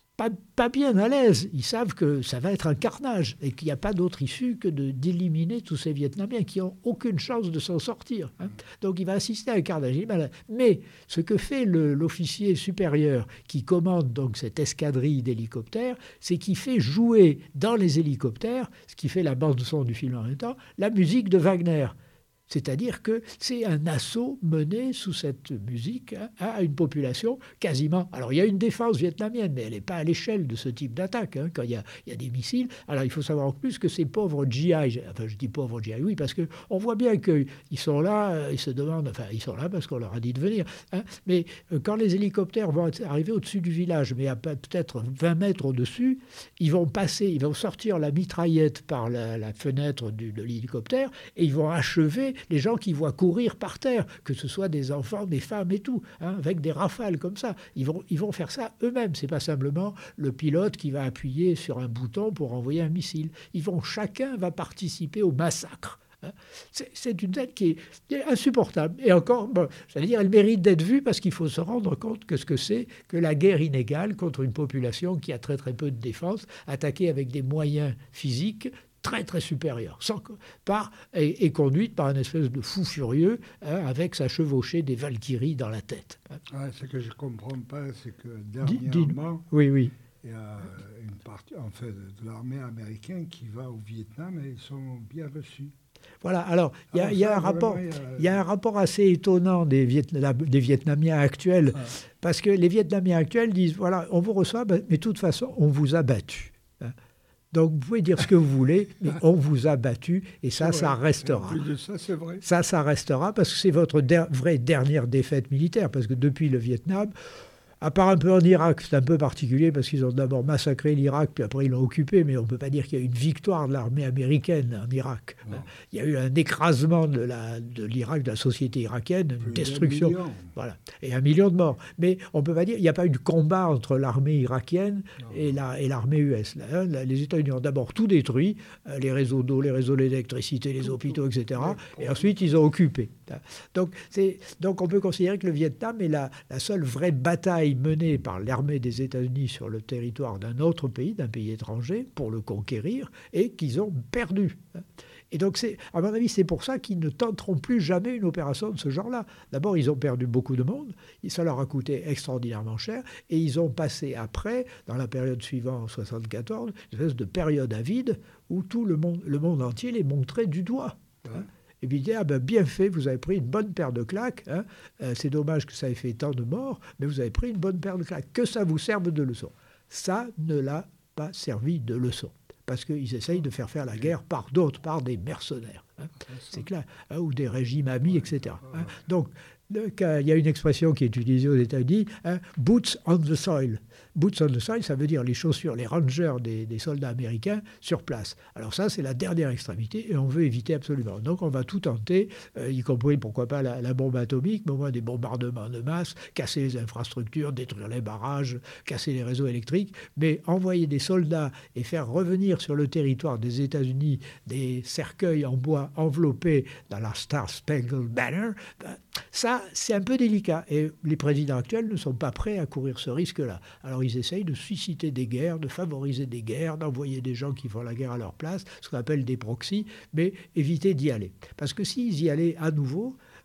pas bien à l'aise. Ils savent que ça va être un carnage et qu'il n'y a pas d'autre issue que d'éliminer tous ces Vietnamiens qui n'ont aucune chance de s'en sortir. Donc il va assister à un carnage. Mais ce que fait l'officier supérieur qui commande donc cette escadrille d'hélicoptères, c'est qu'il fait jouer dans les hélicoptères, ce qui fait la bande-son du film en même temps, la musique de Wagner. C'est-à-dire que c'est un assaut mené sous cette musique à une population quasiment... Alors il y a une défense vietnamienne, mais elle n'est pas à l'échelle de ce type d'attaque. Quand il y a des missiles, alors il faut savoir en plus que ces pauvres GI, enfin je dis pauvres GI, oui, parce qu'on voit bien qu'ils sont là, ils se demandent, enfin ils sont là parce qu'on leur a dit de venir. Mais quand les hélicoptères vont arriver au-dessus du village, mais à peut-être 20 mètres au-dessus, ils vont sortir la mitraillette par la fenêtre de l'hélicoptère et ils vont achever les gens qui voient courir par terre, que ce soit des enfants, des femmes et tout, avec des rafales comme ça. Ils vont faire ça eux-mêmes. C'est pas simplement le pilote qui va appuyer sur un bouton pour envoyer un missile. Chacun va participer au massacre. C'est une scène qui est insupportable. Et encore, j'allais dire, elle mérite d'être vue parce qu'il faut se rendre compte que ce que c'est que la guerre inégale contre une population qui a très très peu de défense, attaquée avec des moyens physiques très très supérieure, et conduite par une espèce de fou furieux avec sa chevauchée des Valkyries dans la tête. Ce que je ne comprends pas, c'est que dernièrement, oui. il y a une partie de l'armée américaine qui va au Vietnam et ils sont bien reçus. Voilà, alors il y a un rapport assez étonnant des Vietnamiens actuels, parce que les Vietnamiens actuels disent, voilà, on vous reçoit, mais de toute façon, on vous a battu. Donc, vous pouvez dire ce que vous voulez, mais on vous a battu, et ça restera. Ça restera, parce que c'est votre vraie dernière défaite militaire, parce que depuis le Vietnam, à part un peu en Irak, c'est un peu particulier, parce qu'ils ont d'abord massacré l'Irak, puis après ils l'ont occupé, mais on ne peut pas dire qu'il y a eu une victoire de l'armée américaine en Irak. Non. Il y a eu un écrasement de l'Irak, de la société irakienne, une destruction. Voilà, et 1 million de morts. Mais on ne peut pas dire qu'il n'y a pas eu de combat entre l'armée irakienne et l'armée US. Les États-Unis ont d'abord tout détruit, les réseaux d'eau, les réseaux d'électricité, les hôpitaux, etc. Et ensuite, ils ont occupé. Donc on peut considérer que le Vietnam est la seule vraie bataille menée par l'armée des États-Unis sur le territoire d'un autre pays, d'un pays étranger, pour le conquérir, et qu'ils ont perdu. Et donc, à mon avis, c'est pour ça qu'ils ne tenteront plus jamais une opération de ce genre-là. D'abord, ils ont perdu beaucoup de monde, ça leur a coûté extraordinairement cher, et ils ont passé après, dans la période suivante, en 1974, une espèce de période à vide où tout le monde entier les montrait du doigt. Et puis il dit, bien fait, vous avez pris une bonne paire de claques, c'est dommage que ça ait fait tant de morts, mais vous avez pris une bonne paire de claques, que ça vous serve de leçon. Ça ne l'a pas servi de leçon, parce qu'ils essayent de faire la guerre par d'autres, par des mercenaires, c'est clair, ou des régimes amis, etc. Donc, il y a une expression qui est utilisée aux États-Unis, boots on the soil. Boots on the soil, ça veut dire les chaussures, les rangers des soldats américains sur place. Alors ça, c'est la dernière extrémité et on veut éviter absolument. Donc on va tout tenter, y compris, pourquoi pas, la bombe atomique, mais au moins des bombardements de masse, casser les infrastructures, détruire les barrages, casser les réseaux électriques, mais envoyer des soldats et faire revenir sur le territoire des États-Unis des cercueils en bois enveloppés dans la Star Spangled Banner, ça, c'est un peu délicat. Et les présidents actuels ne sont pas prêts à courir ce risque-là. Alors, ils essayent de susciter des guerres, de favoriser des guerres, d'envoyer des gens qui font la guerre à leur place, ce qu'on appelle des proxys, mais éviter d'y aller. Parce que s'ils y allaient à nouveau,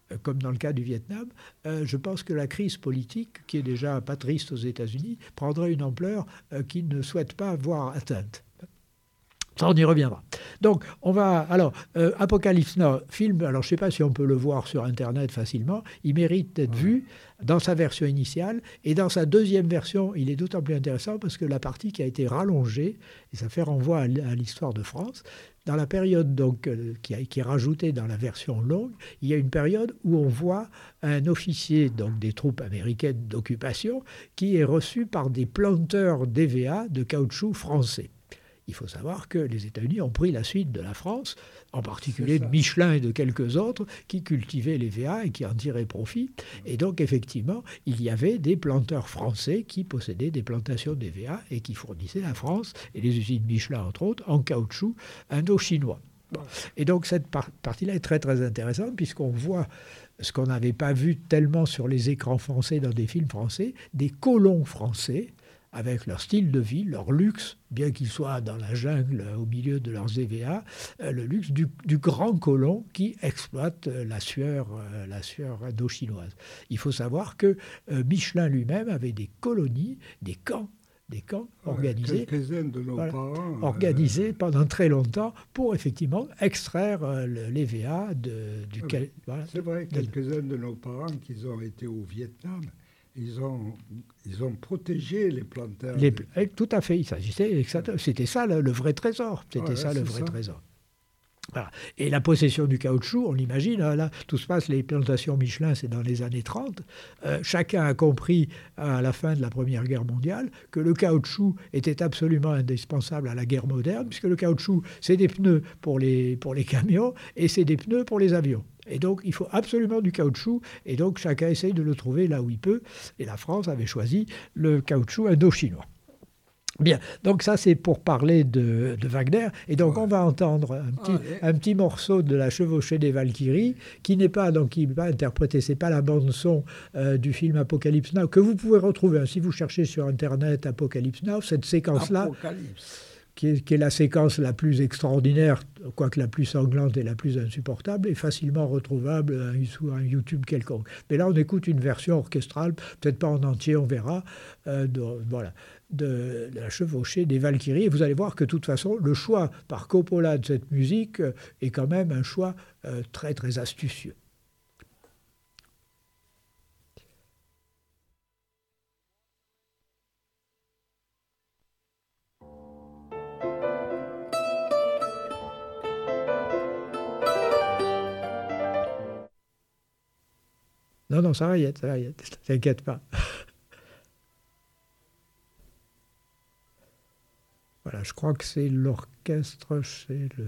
comme dans le cas du Vietnam, je pense que la crise politique, qui est déjà pas triste aux États-Unis, prendrait une ampleur qu'ils ne souhaitent pas voir atteinte. Ça, on y reviendra. Donc, on va... Alors, Apocalypse Now, film, alors je ne sais pas si on peut le voir sur Internet facilement, il mérite d'être vu dans sa version initiale, et dans sa deuxième version, il est d'autant plus intéressant parce que la partie qui a été rallongée, et ça fait renvoi à l'histoire de France, dans la période donc, qui est rajoutée dans la version longue, il y a une période où on voit un officier donc, des troupes américaines d'occupation qui est reçu par des planteurs d'EVA de caoutchouc français. Il faut savoir que les États-Unis ont pris la suite de la France, en particulier de Michelin et de quelques autres, qui cultivaient les VA et qui en tiraient profit. Et donc, effectivement, il y avait des planteurs français qui possédaient des plantations d'EVA et qui fournissaient la France, et les usines Michelin, entre autres, en caoutchouc indo-chinois. Bon. Et donc, cette partie-là est très, très intéressante, puisqu'on voit ce qu'on n'avait pas vu tellement sur les écrans français dans des films français, des colons français, avec leur style de vie, leur luxe, bien qu'ils soient dans la jungle au milieu de leurs EVA, le luxe du grand colon qui exploite la sueur indo-chinoise. Il faut savoir que Michelin lui-même avait des colonies, des camps organisés, organisés pendant très longtemps pour effectivement extraire l'EVA duquel... Voilà, c'est vrai, quelques-uns de nos parents qui ont été au Vietnam, ils ont protégé les planteurs. Tout à fait, il s'agissait, c'était ça le vrai trésor. C'était ça le vrai trésor. Voilà. Et la possession du caoutchouc, on l'imagine, là, tout se passe, les plantations Michelin, c'est dans les années 30. Chacun a compris à la fin de la Première Guerre mondiale que le caoutchouc était absolument indispensable à la guerre moderne, puisque le caoutchouc, c'est des pneus pour les camions et c'est des pneus pour les avions. Et donc, il faut absolument du caoutchouc. Et donc, chacun essaye de le trouver là où il peut. Et la France avait choisi le caoutchouc indo-chinois. Bien, donc ça, c'est pour parler de Wagner. Et donc, on va entendre un petit morceau de La Chevauchée des Valkyries, qui n'est pas interprété, c'est pas la bande-son du film Apocalypse Now, que vous pouvez retrouver. Si vous cherchez sur Internet Apocalypse Now, cette séquence-là... Qui est la séquence la plus extraordinaire, quoique la plus sanglante et la plus insupportable, est facilement retrouvable sur un YouTube quelconque. Mais là, on écoute une version orchestrale, peut-être pas en entier, on verra, de La Chevauchée des Valkyries. Et vous allez voir que, de toute façon, le choix par Coppola de cette musique est quand même un choix très, très astucieux. Non, ça va y être, t'inquiète pas. Voilà, je crois que c'est l'orchestre, c'est le...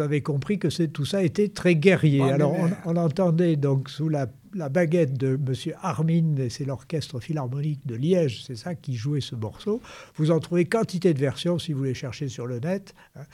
avait compris que tout ça était très guerrier. Alors on entendait donc sous la baguette de M. Armin, et c'est l'orchestre philharmonique de Liège, c'est ça qui jouait ce morceau. Vous en trouvez quantité de versions si vous les cherchez sur le net.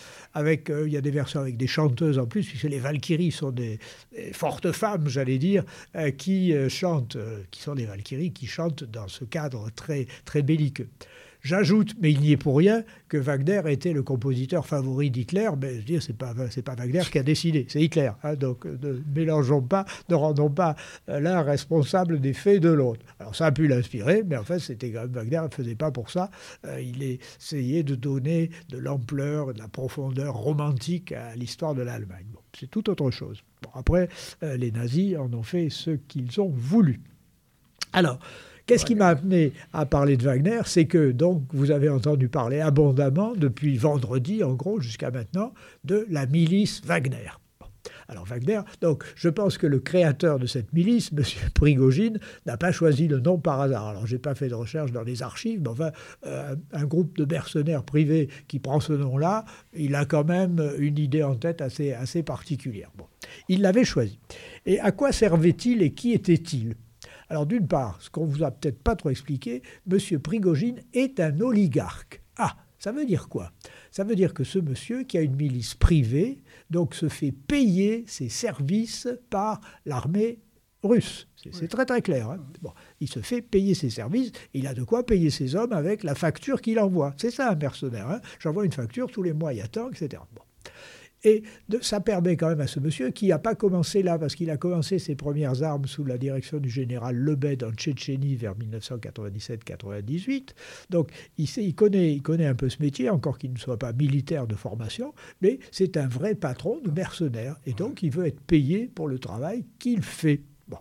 Il y a des versions avec des chanteuses en plus, puisque les Valkyries sont des fortes femmes, j'allais dire, qui chantent, qui sont des Valkyries, qui chantent dans ce cadre très, très belliqueux. J'ajoute, mais il n'y est pour rien, que Wagner était le compositeur favori d'Hitler. Mais je veux dire, c'est pas Wagner qui a décidé, c'est Hitler. Donc ne mélangeons pas, ne rendons pas l'un responsable des faits de l'autre. Alors ça a pu l'inspirer, mais en fait, c'était quand même Wagner ne faisait pas pour ça. Il essayait de donner de l'ampleur, de la profondeur romantique à l'histoire de l'Allemagne. Bon, c'est tout autre chose. Bon, après, les nazis en ont fait ce qu'ils ont voulu. Alors, qu'est-ce qui m'a amené à parler de Wagner? C'est que, donc, vous avez entendu parler abondamment, depuis vendredi, en gros, jusqu'à maintenant, de la milice Wagner. Bon. Alors, Wagner, donc, je pense que le créateur de cette milice, M. Prigojine, n'a pas choisi le nom par hasard. Alors, je n'ai pas fait de recherche dans les archives, mais enfin, un groupe de mercenaires privés qui prend ce nom-là, il a quand même une idée en tête assez particulière. Bon. Il l'avait choisi. Et à quoi servait-il et qui était-il? Alors d'une part, ce qu'on ne vous a peut-être pas trop expliqué, M. Prigojine est un oligarque. Ah, ça veut dire quoi? Ça veut dire que ce monsieur qui a une milice privée, donc se fait payer ses services par l'armée russe. C'est très très clair. Hein. Bon, il se fait payer ses services, il a de quoi payer ses hommes avec la facture qu'il envoie. C'est ça un mercenaire. Hein. J'envoie une facture, tous les mois il y a tant, etc. Bon. Et ça permet quand même à ce monsieur, qui n'a pas commencé là, parce qu'il a commencé ses premières armes sous la direction du général Lebed en Tchétchénie vers 1997-98. Donc il connaît un peu ce métier, encore qu'il ne soit pas militaire de formation, mais c'est un vrai patron de mercenaires. Et donc il veut être payé pour le travail qu'il fait. Bon.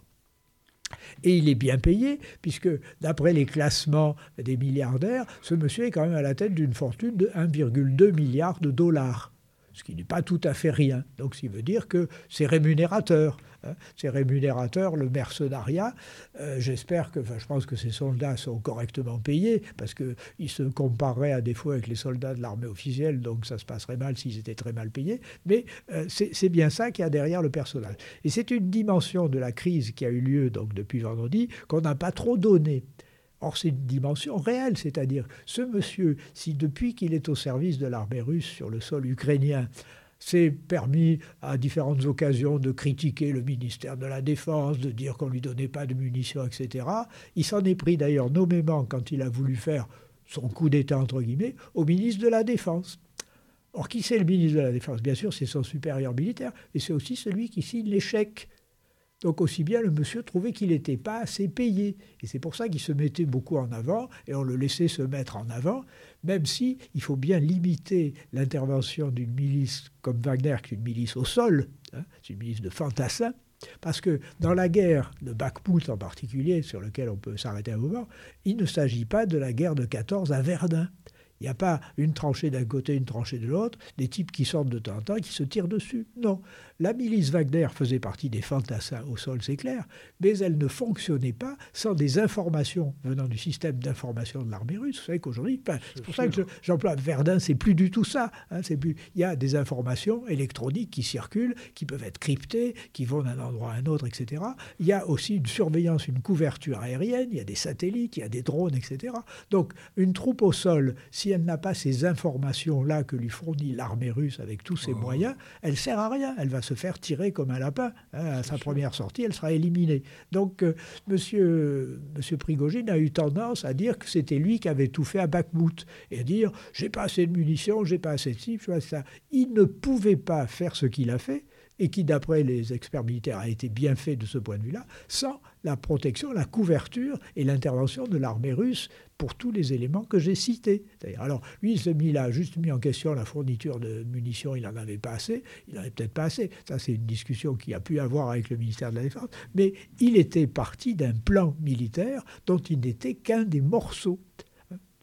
Et il est bien payé, puisque d'après les classements des milliardaires, ce monsieur est quand même à la tête d'une fortune de 1,2 milliard de dollars. Ce qui n'est pas tout à fait rien. Donc, ce qui veut dire que c'est rémunérateur. Hein. C'est rémunérateur, le mercenariat. J'espère que, je pense que ces soldats sont correctement payés, parce qu'ils se compareraient à des fois avec les soldats de l'armée officielle, donc ça se passerait mal s'ils étaient très mal payés. Mais c'est bien ça qu'il y a derrière le personnel. Et c'est une dimension de la crise qui a eu lieu donc, depuis vendredi qu'on n'a pas trop donnée. Or, c'est une dimension réelle, c'est-à-dire ce monsieur, si depuis qu'il est au service de l'armée russe sur le sol ukrainien, s'est permis à différentes occasions de critiquer le ministère de la Défense, de dire qu'on ne lui donnait pas de munitions, etc. Il s'en est pris d'ailleurs nommément quand il a voulu faire son coup d'État, entre guillemets, au ministre de la Défense. Or, qui c'est le ministre de la Défense? Bien sûr, c'est son supérieur militaire, et c'est aussi celui qui signe les chèques. Donc aussi bien le monsieur trouvait qu'il n'était pas assez payé. Et c'est pour ça qu'il se mettait beaucoup en avant, et on le laissait se mettre en avant, même si il faut bien limiter l'intervention d'une milice comme Wagner, qui est une milice au sol, hein, c'est une milice de fantassins, parce que dans la guerre de Bakhmout en particulier, sur laquelle on peut s'arrêter un moment, il ne s'agit pas de la guerre de 14 à Verdun. Il n'y a pas une tranchée d'un côté, une tranchée de l'autre, des types qui sortent de temps en temps et qui se tirent dessus. Non. La milice Wagner faisait partie des fantassins au sol, c'est clair, mais elle ne fonctionnait pas sans des informations venant du système d'information de l'armée russe. Vous savez qu'aujourd'hui, c'est pour ça que j'emploie Verdun, c'est plus du tout ça. Hein, il y a des informations électroniques qui circulent, qui peuvent être cryptées, qui vont d'un endroit à un autre, etc. Il y a aussi une surveillance, une couverture aérienne, il y a des satellites, il y a des drones, etc. Donc, une troupe au sol, si elle n'a pas ces informations-là que lui fournit l'armée russe avec tous ses moyens, elle ne sert à rien. Elle va se faire tirer comme un lapin. Hein, à sa première sortie, elle sera éliminée. Donc, monsieur Prigojine a eu tendance à dire que c'était lui qui avait tout fait à Bakhmout et à dire « j'ai pas assez de munitions, j'ai pas assez de ci, ça ». Il ne pouvait pas faire ce qu'il a fait, et qui, d'après les experts militaires, a été bien fait de ce point de vue-là, sans la protection, la couverture et l'intervention de l'armée russe pour tous les éléments que j'ai cités. Alors, lui, il a juste mis en question la fourniture de munitions, il n'en avait pas assez, il n'en avait peut-être pas assez. Ça, c'est une discussion qu'il a pu avoir avec le ministère de la Défense. Mais il était parti d'un plan militaire dont il n'était qu'un des morceaux.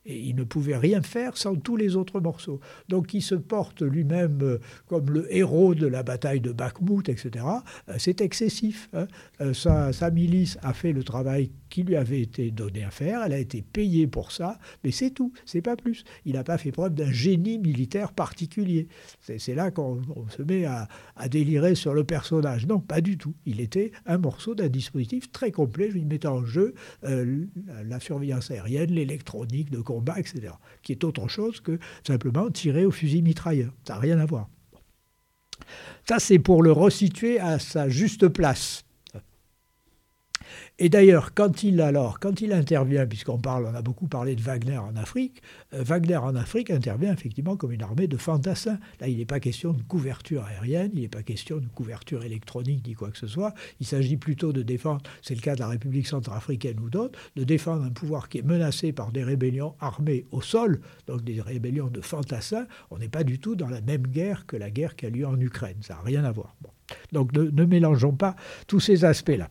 Et il ne pouvait rien faire sans tous les autres morceaux. Donc il se porte lui-même comme le héros de la bataille de Bakhmout, etc. C'est excessif. Sa milice a fait le travail qui lui avait été donné à faire. Elle a été payée pour ça, mais c'est tout, c'est pas plus. Il n'a pas fait preuve d'un génie militaire particulier. C'est là qu'on se met à délirer sur le personnage. Non, pas du tout. Il était un morceau d'un dispositif très complet. Il mettait en jeu la surveillance aérienne, l'électronique de combat, etc., qui est autre chose que simplement tirer au fusil mitrailleur. Ça n'a rien à voir. Ça, c'est pour le resituer à sa juste place. Et d'ailleurs, quand il intervient, on a beaucoup parlé de Wagner en Afrique, Wagner en Afrique intervient effectivement comme une armée de fantassins. Là, il n'est pas question de couverture aérienne, il n'est pas question de couverture électronique ni quoi que ce soit. Il s'agit plutôt de défendre, c'est le cas de la République centrafricaine ou d'autres, de défendre un pouvoir qui est menacé par des rébellions armées au sol, donc des rébellions de fantassins. On n'est pas du tout dans la même guerre que la guerre qui a lieu en Ukraine. Ça n'a rien à voir. Bon. Donc ne mélangeons pas tous ces aspects-là.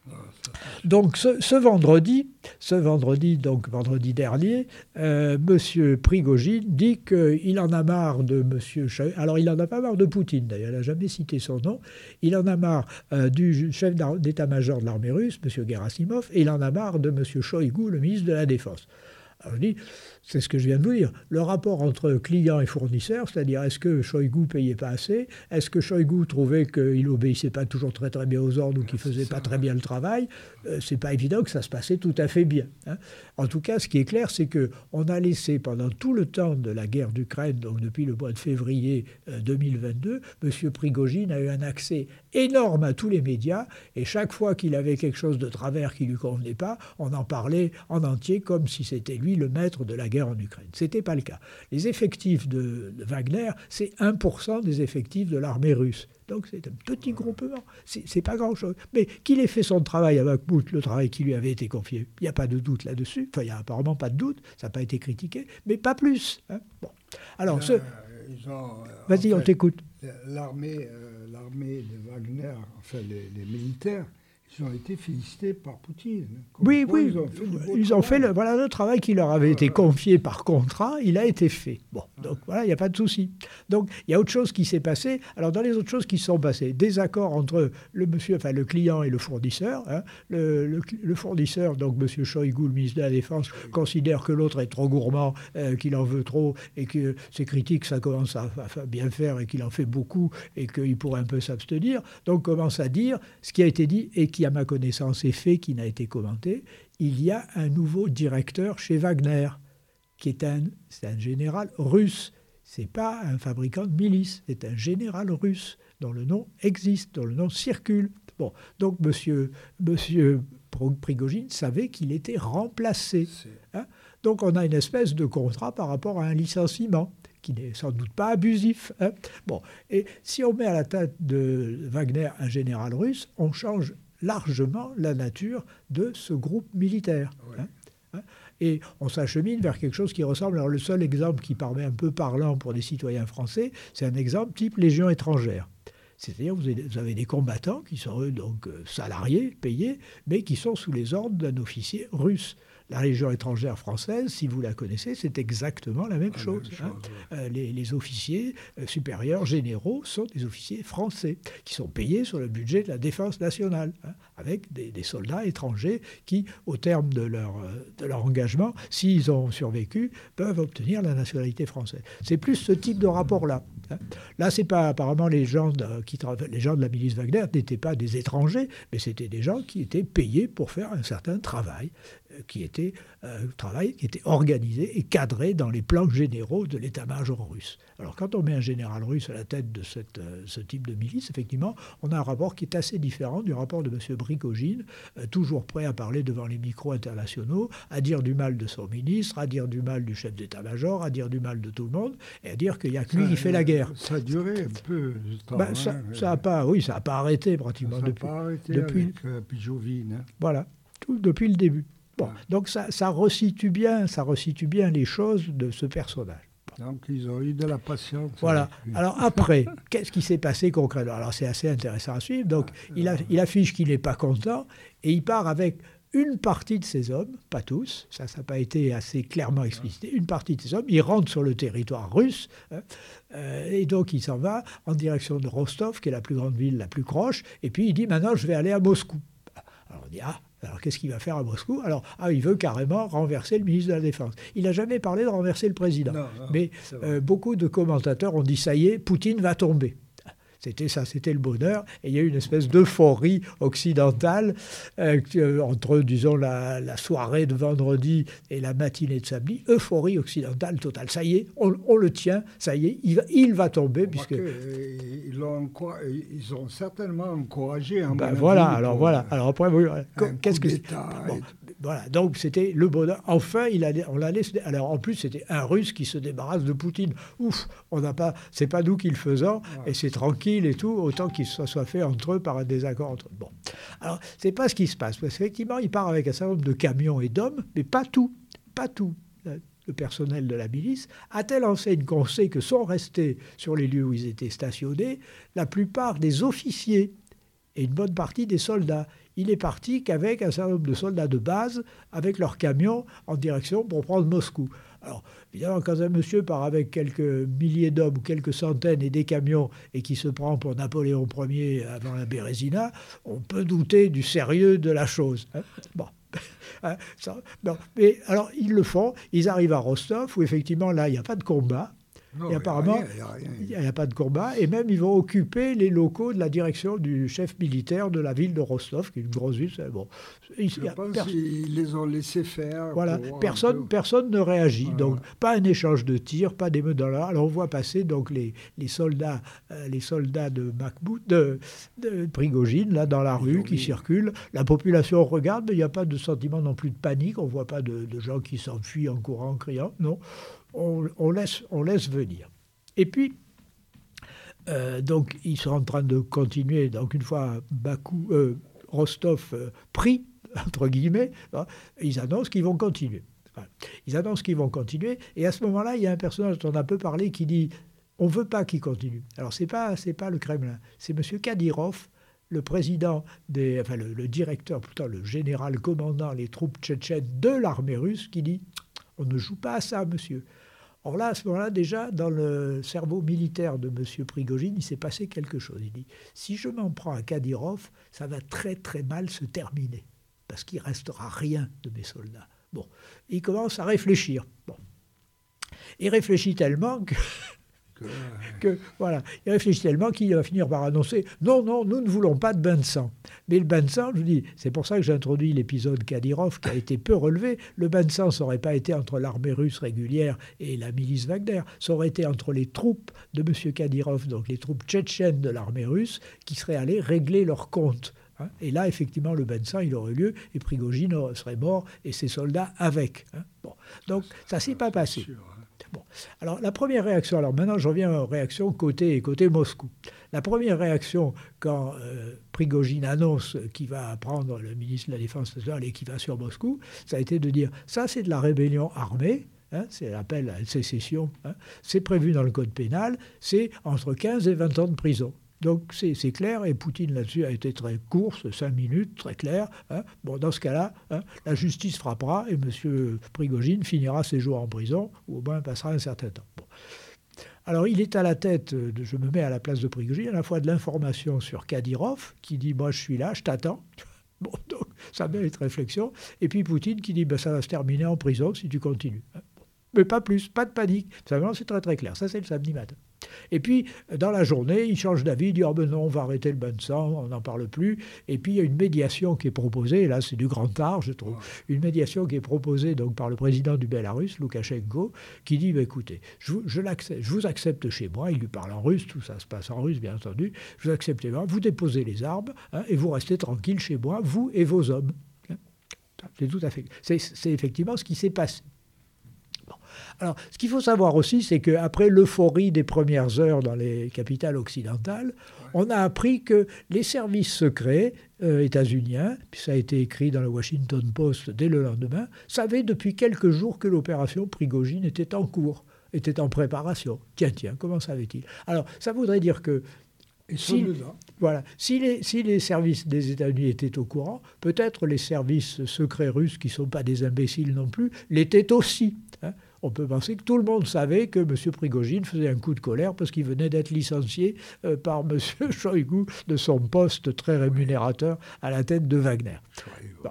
Donc ce vendredi, donc vendredi dernier, M. Prigojine dit qu'il en a marre de M. Shoigu. Alors il n'en a pas marre de Poutine, d'ailleurs, il n'a jamais cité son nom. Il en a marre du chef d'état-major de l'armée russe, M. Gerasimov, et il en a marre de M. Shoigu, le ministre de la Défense. Alors je dis, c'est ce que je viens de vous dire, le rapport entre client et fournisseur, c'est-à-dire est-ce que Shoigu payait pas assez, est-ce que Shoigu trouvait qu'il obéissait pas toujours très très bien aux ordres ou qu'il faisait pas très bien le travail, c'est pas évident que ça se passait tout à fait bien. Hein. En tout cas, ce qui est clair, c'est qu'on a laissé pendant tout le temps de la guerre d'Ukraine, donc depuis le mois de février 2022, M. Prigojine a eu un accès énorme à tous les médias, et chaque fois qu'il avait quelque chose de travers qui lui convenait pas, on en parlait en entier comme si c'était lui le maître de la guerre en Ukraine. Ce n'était pas le cas. Les effectifs de Wagner, c'est 1% des effectifs de l'armée russe. Donc c'est un petit groupement, c'est pas grand-chose. Mais qu'il ait fait son travail à Bakhmout, le travail qui lui avait été confié, il n'y a pas de doute là-dessus. Enfin, il n'y a apparemment pas de doute, ça n'a pas été critiqué, mais pas plus. Hein. Bon. Alors, vas-y, on t'écoute. L'armée de Wagner, enfin les militaires, ils ont été félicités par Poutine. Oui. Ils ont fait le travail qui leur avait été confié par contrat, il a été fait. Bon, donc voilà, il n'y a pas de souci. Donc, il y a autre chose qui s'est passé. Alors, dans les autres choses qui se sont passées, des accords entre le client et le fournisseur. Hein. Le fournisseur, donc M. Shoigu, le ministre de la Défense, considère que l'autre est trop gourmand, qu'il en veut trop, et que ses critiques, ça commence à bien faire, et qu'il en fait beaucoup, et qu'il pourrait un peu s'abstenir. Donc, commence à dire ce qui a été dit et qui, à ma connaissance, est fait, qui n'a été commenté. Il y a un nouveau directeur chez Wagner, c'est un général russe. Ce n'est pas un fabricant de milices, c'est un général russe dont le nom existe, dont le nom circule. Bon, donc monsieur Prigojine savait qu'il était remplacé. Hein. Donc on a une espèce de contrat par rapport à un licenciement qui n'est sans doute pas abusif. Hein. Bon, et si on met à la tête de Wagner un général russe, on change largement la nature de ce groupe militaire. Ouais. Hein. Et on s'achemine vers quelque chose qui ressemble... Alors le seul exemple qui paraît un peu parlant pour des citoyens français, c'est un exemple type Légion étrangère. C'est-à-dire vous avez des combattants qui sont eux donc salariés, payés, mais qui sont sous les ordres d'un officier russe. La Légion étrangère française, si vous la connaissez, c'est exactement la même chose. Hein. Les officiers supérieurs généraux sont des officiers français qui sont payés sur le budget de la défense nationale, hein, avec des soldats étrangers qui, au terme de leur engagement, s'ils ont survécu, peuvent obtenir la nationalité française. C'est plus ce type de rapport-là. Hein. Là, c'est pas apparemment les gens de la milice Wagner n'étaient pas des étrangers, mais c'était des gens qui étaient payés pour faire un certain travail qui était organisé et cadré dans les plans généraux de l'état-major russe. Alors quand on met un général russe à la tête de ce type de milice, effectivement, on a un rapport qui est assez différent du rapport de M. Prigojine, toujours prêt à parler devant les micros internationaux, à dire du mal de son ministre, à dire du mal du chef d'état-major, à dire du mal de tout le monde, et à dire qu'il n'y a que lui qui fait la guerre. Ça a duré un peu de temps. Ça n'a pas arrêté pratiquement depuis Prigojine. Hein. Voilà, depuis le début. Bon, donc ça resitue bien les choses de ce personnage. Donc ils ont eu de la patience. Voilà. Alors après, qu'est-ce qui s'est passé concrètement ? Alors c'est assez intéressant à suivre. Donc il affiche qu'il n'est pas content et il part avec une partie de ces hommes, pas tous, ça n'a pas été assez clairement explicité, une partie de ces hommes, ils rentrent sur le territoire russe, et donc il s'en va en direction de Rostov, qui est la plus grande ville, la plus proche, et puis il dit maintenant je vais aller à Moscou. Alors on dit alors qu'est-ce qu'il va faire à Moscou? Alors il veut carrément renverser le ministre de la Défense. Il n'a jamais parlé de renverser le président, mais beaucoup de commentateurs ont dit ça y est, Poutine va tomber. C'était le bonheur. Et il y a eu une espèce d'euphorie occidentale entre, disons, la soirée de vendredi et la matinée de samedi. Euphorie occidentale totale. Ça y est, on le tient. Ça y est, il va tomber. Puisque... Ils ont certainement encouragé. Voilà. Alors après, qu'est-ce que c'est? Voilà, donc c'était le bonheur. Enfin, on l'a laissé. Alors en plus, c'était un Russe qui se débarrasse de Poutine. Ouf, c'est pas nous qui le faisons, et c'est tranquille et tout, autant qu'il soit fait entre eux par un désaccord entre eux. Bon, alors c'est pas ce qui se passe, parce qu'effectivement, il part avec un certain nombre de camions et d'hommes, mais pas tout. Le personnel de la milice, à telle enseigne qu'on sait que sont restés sur les lieux où ils étaient stationnés la plupart des officiers et une bonne partie des soldats. Il est parti qu'avec un certain nombre de soldats de base, avec leurs camions, en direction pour prendre Moscou. Alors, évidemment, quand un monsieur part avec quelques milliers d'hommes ou quelques centaines et des camions et qui se prend pour Napoléon Ier avant la Bérésina, on peut douter du sérieux de la chose. Bon. Non. Mais alors, ils le font. Ils arrivent à Rostov, où effectivement, là, il n'y a pas de combat. Non, et apparemment, il n'y a pas de combat. Et même, ils vont occuper les locaux de la direction du chef militaire de la ville de Rostov, qui est une grosse ville. Bon, je pense qu'ils les ont laissés faire. Voilà, personne ne réagit. Voilà. Donc, pas un échange de tirs, pas d'émeutes dans l'air. Alors, on voit passer donc, les soldats de Bakhmout, de Prigojine, là, dans la rue, qui circulent. La population regarde, mais il n'y a pas de sentiment non plus de panique. On ne voit pas de gens qui s'enfuient en courant, en criant. Non. On laisse venir. Et puis, donc, ils sont en train de continuer. Donc, une fois Rostov pris, entre guillemets, ils annoncent qu'ils vont continuer. Voilà. Ils annoncent qu'ils vont continuer. Et à ce moment-là, il y a un personnage dont on a peu parlé qui dit « on ne veut pas qu'ils continuent ». Alors, ce n'est pas le Kremlin. C'est M. Kadyrov, le président le directeur, plutôt le général commandant les troupes tchétchènes de l'armée russe, qui dit « on ne joue pas à ça, monsieur ». Or là, à ce moment-là, déjà, dans le cerveau militaire de M. Prigojine, il s'est passé quelque chose. Il dit, si je m'en prends à Kadyrov, ça va très très mal se terminer, parce qu'il ne restera rien de mes soldats. Bon, il commence à réfléchir. Bon. Il réfléchit tellement il réfléchit tellement qu'il va finir par annoncer « Non, nous ne voulons pas de bain de sang ». Mais le bain de sang, je vous dis, c'est pour ça que j'ai introduit l'épisode Kadyrov qui a été peu relevé. Le bain de sang, ça n'aurait pas été entre l'armée russe régulière et la milice Wagner. Ça aurait été entre les troupes de M. Kadyrov, donc les troupes tchétchènes de l'armée russe, qui seraient allées régler leurs comptes. Et là, effectivement, le bain de sang, il aurait lieu et Prigojine serait mort et ses soldats avec. Bon. Donc, ça ne s'est pas passé. Bon. Alors, la première réaction, alors maintenant je reviens aux réactions côté Moscou. La première réaction, quand Prigojine annonce qu'il va prendre le ministre de la Défense nationale et qu'il va sur Moscou, ça a été de dire, ça c'est de la rébellion armée, c'est l'appel à une sécession, c'est prévu dans le code pénal, c'est entre 15 et 20 ans de prison. Donc c'est clair, et Poutine là-dessus a été très court, 5 minutes, très clair. Bon, dans ce cas-là, la justice frappera et M. Prigojine finira ses jours en prison, ou au moins passera un certain temps. Bon. Alors il est à la tête, je me mets à la place de Prigojine, à la fois de l'information sur Kadyrov, qui dit « moi je suis là, je t'attends ». Bon, donc ça mérite réflexion. Et puis Poutine qui dit ça va se terminer en prison si tu continues. Mais pas plus, pas de panique. Simplement, c'est très très clair. Ça, c'est le samedi matin. Et puis, dans la journée, il change d'avis, il dit « oh ben non, on va arrêter le bain de sang, on n'en parle plus ». Et puis, il y a une médiation qui est proposée, et là, c'est du grand art, je trouve, une médiation qui est proposée donc, par le président du Bélarus, Loukachenko, qui dit bah, « écoutez, je vous accepte chez moi », il lui parle en russe, tout ça se passe en russe, bien entendu, « je vous accepte chez moi, vous déposez les armes, et vous restez tranquille chez moi, vous et vos hommes ». C'est tout à fait... C'est effectivement ce qui s'est passé. Alors, ce qu'il faut savoir aussi, c'est qu'après l'euphorie des premières heures dans les capitales occidentales, on a appris que les services secrets états-uniens, puis ça a été écrit dans le Washington Post dès le lendemain, savaient depuis quelques jours que l'opération Prigojine était en cours, était en préparation. Tiens, comment savait-il? Alors, ça voudrait dire que Ils sont dedans. Voilà. Si les services des États-Unis étaient au courant, peut-être les services secrets russes, qui ne sont pas des imbéciles non plus, l'étaient aussi. Hein. On peut penser que tout le monde savait que M. Prigojine faisait un coup de colère parce qu'il venait d'être licencié par M. Shoigu de son poste très rémunérateur à la tête de Wagner. Bon.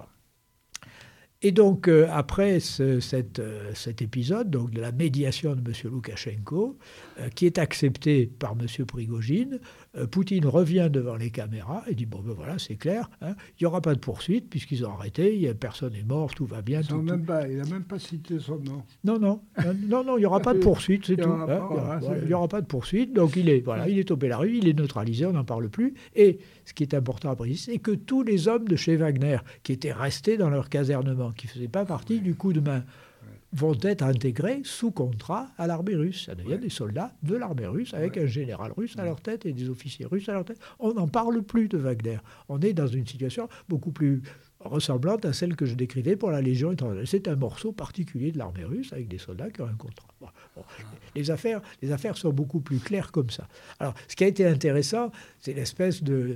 Et donc, après cet épisode donc, de la médiation de M. Loukachenko, qui est accepté par M. Prigojine, Poutine revient devant les caméras et dit « Bon, ben voilà, c'est clair, hein, il n'y aura pas de poursuite puisqu'ils ont arrêté, personne n'est mort, tout va bien. » Il n'a même pas cité son nom. Non, il n'y aura pas de poursuite, c'est tout. Il n'y aura pas de poursuite, donc il est topé la rue, il est neutralisé, on n'en parle plus. Et ce qui est important à préciser, c'est que tous les hommes de chez Wagner, qui étaient restés dans leur casernement, qui ne faisaient pas partie du coup de main, vont être intégrés sous contrat à l'armée russe. Ça devient des soldats de l'armée russe avec un général russe à leur tête et des officiers russes à leur tête. On n'en parle plus de Wagner. On est dans une situation beaucoup plus ressemblante à celle que je décrivais pour la Légion étrangère. C'est un morceau particulier de l'armée russe avec des soldats qui ont un contrat. Bon. Les affaires sont beaucoup plus claires comme ça. Alors, ce qui a été intéressant, c'est l'espèce de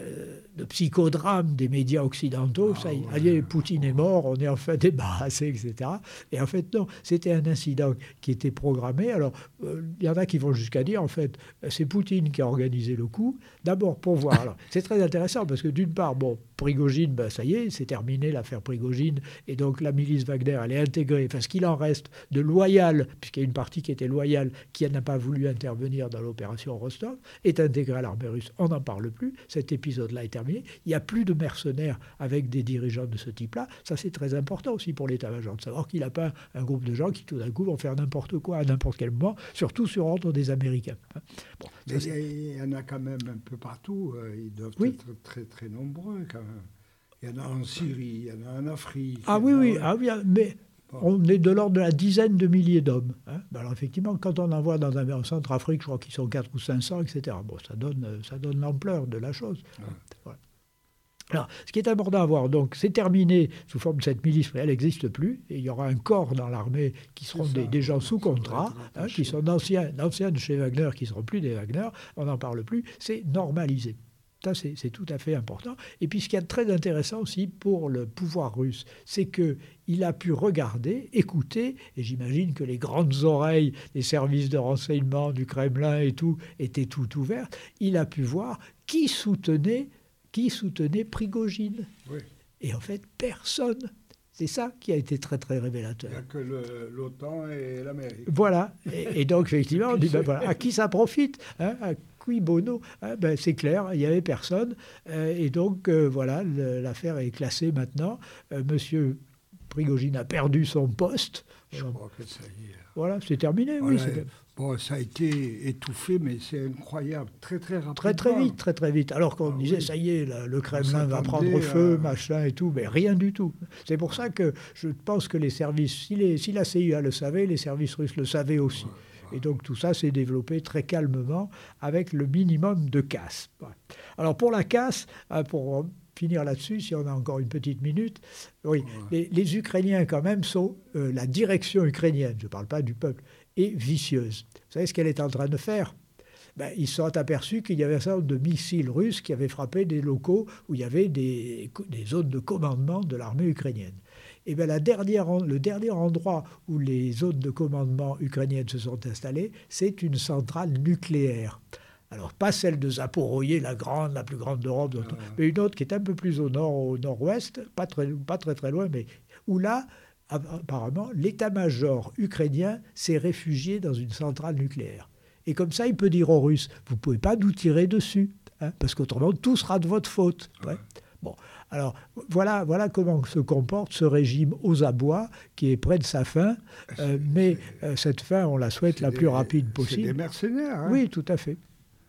psychodrame des médias occidentaux. Poutine est mort, on est enfin débarrassé, etc. Et en fait, non, c'était un incident qui était programmé. Alors, il y en a qui vont jusqu'à dire, en fait, c'est Poutine qui a organisé le coup. D'abord, pour voir. Alors, c'est très intéressant parce que d'une part, Prigojine, ça y est, c'est terminé l'affaire Prigojine. Et donc, la milice Wagner, elle est intégrée. Enfin, ce qu'il en reste de loyal, puisqu'il y a une partie qui était loyale, qui n'a pas voulu intervenir dans l'opération Rostov, est intégrée à l'armée russe. On n'en parle plus. Cet épisode-là est terminé. Il n'y a plus de mercenaires avec des dirigeants de ce type-là. Ça, c'est très important aussi pour l'état-major, de savoir qu'il n'a pas un groupe de gens qui, tout d'un coup, vont faire n'importe quoi à n'importe quel moment, surtout sur ordre des Américains. Bon, mais il y en a quand même un peu partout. Ils doivent être très, très nombreux, quand même. Il y en a en Syrie, il y en a en Afrique. Mais on est de l'ordre de la dizaine de milliers d'hommes. Hein. Alors effectivement, quand on en voit dans un Centrafrique, je crois qu'ils sont 400 ou 500, etc. Ça donne l'ampleur de la chose. Voilà. Alors, ce qui est important à voir, donc, c'est terminé sous forme de cette milice, elle n'existe plus, et il y aura un corps dans l'armée qui seront des gens sous contrat, qui sont d'anciens de chez Wagner, qui ne seront plus des Wagner, on n'en parle plus, c'est normalisé. Ça, c'est tout à fait important. Et puis, ce qui est très intéressant aussi pour le pouvoir russe, c'est qu'il a pu regarder, écouter, et j'imagine que les grandes oreilles des services de renseignement du Kremlin et tout étaient tout ouvertes, il a pu voir qui soutenait Prigojine. Oui. Et en fait, personne. C'est ça qui a été très, très révélateur. Il n'y a que l'OTAN et l'Amérique. Voilà. Et donc, effectivement, on dit, à qui ça profite, hein, à qui bono, hein, c'est clair, il n'y avait personne. Et donc, voilà, l'affaire est classée maintenant. Monsieur Prigojine a perdu son poste. Je crois que ça y est. Voilà, c'est terminé, oui. Ça a été étouffé, mais c'est incroyable, très très rapidement. Très vite. Alors qu'on disait, ça y est, le Kremlin va prendre feu, machin et tout, mais rien du tout. C'est pour ça que je pense que les services, si la CIA le savait, les services russes le savaient aussi. Et donc tout ça s'est développé très calmement avec le minimum de casse. Alors pour la casse, pour finir là-dessus, si on a encore une petite minute, les Ukrainiens quand même sont, la direction ukrainienne, je ne parle pas du peuple, est vicieuse. Vous savez ce qu'elle est en train de faire ? Ils se sont aperçus qu'il y avait un certain nombre de missiles russes qui avaient frappé des locaux où il y avait des zones de commandement de l'armée ukrainienne. Et le dernier endroit où les zones de commandement ukrainiennes se sont installées, c'est une centrale nucléaire. Alors, pas celle de Zaporoïe, la plus grande d'Europe, mais une autre qui est un peu plus au nord, au nord-ouest, pas très loin, mais où là, apparemment, l'état-major ukrainien s'est réfugié dans une centrale nucléaire. Et comme ça, il peut dire aux Russes, vous ne pouvez pas nous tirer dessus, hein, parce qu'autrement, tout sera de votre faute. Ouais. Bon, alors, voilà comment se comporte ce régime aux abois, qui est près de sa fin, mais cette fin, on la souhaite la plus rapide possible. C'est des mercenaires. Hein. Oui, tout à fait.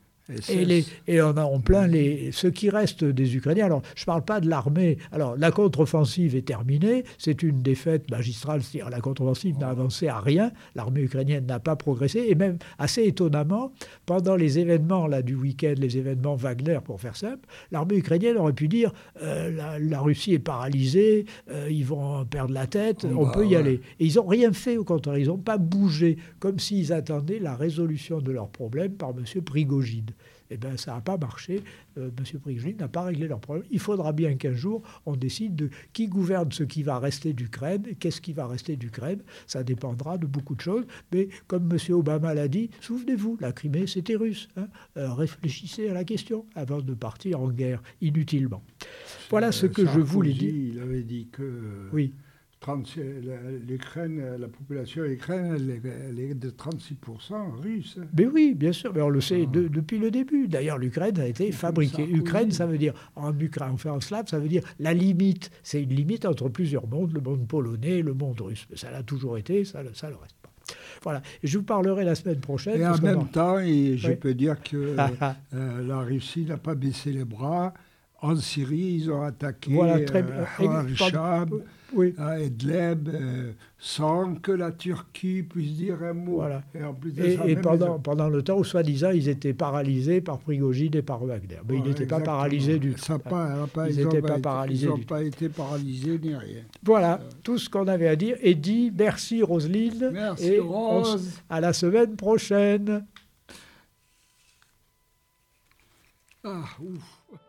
Et on plaint ceux qui restent des Ukrainiens. Alors, je ne parle pas de l'armée. Alors, la contre-offensive est terminée. C'est une défaite magistrale. C'est-à-dire la contre-offensive n'a avancé à rien. L'armée ukrainienne n'a pas progressé. Et même, assez étonnamment, pendant les événements du week-end, les événements Wagner, pour faire simple, l'armée ukrainienne aurait pu dire la Russie est paralysée, ils vont perdre la tête, on peut y aller. Et ils n'ont rien fait, au contraire. Ils n'ont pas bougé, comme s'ils attendaient la résolution de leurs problèmes par M. Prigojine. Eh bien, ça n'a pas marché. M. Prigogine n'a pas réglé leur problème. Il faudra bien qu'un jour, on décide de qui gouverne ce qui va rester d'Ukraine, qu'est-ce qui va rester d'Ukraine. Ça dépendra de beaucoup de choses. Mais comme M. Obama l'a dit, souvenez-vous, la Crimée, c'était russe. Réfléchissez à la question avant de partir en guerre inutilement. Voilà ce que je voulais dire. Il avait dit que oui. l'Ukraine, la population ukrainienne, elle est de 36% russe. Mais oui, bien sûr, mais on le sait depuis le début. D'ailleurs, l'Ukraine a été fabriquée. Ukraine, ça veut dire, en slave, ça veut dire la limite. C'est une limite entre plusieurs mondes, le monde polonais et le monde russe. Mais ça l'a toujours été, ça le reste pas. Voilà. Et je vous parlerai la semaine prochaine. Et en même temps, je peux dire que la Russie n'a pas baissé les bras. En Syrie, ils ont attaqué Harishab, à Idlib, sans que la Turquie puisse dire un mot. Voilà. Et, en plus de ça, pendant le temps où, soi-disant, ils étaient paralysés par Prigogine et par Wagner. Mais ils n'étaient pas paralysés du tout. Ils n'ont pas été paralysés ni rien. Voilà, tout ce qu'on avait à dire est dit. Merci Roselyne. Merci Rose. À la semaine prochaine. Ah, ouf.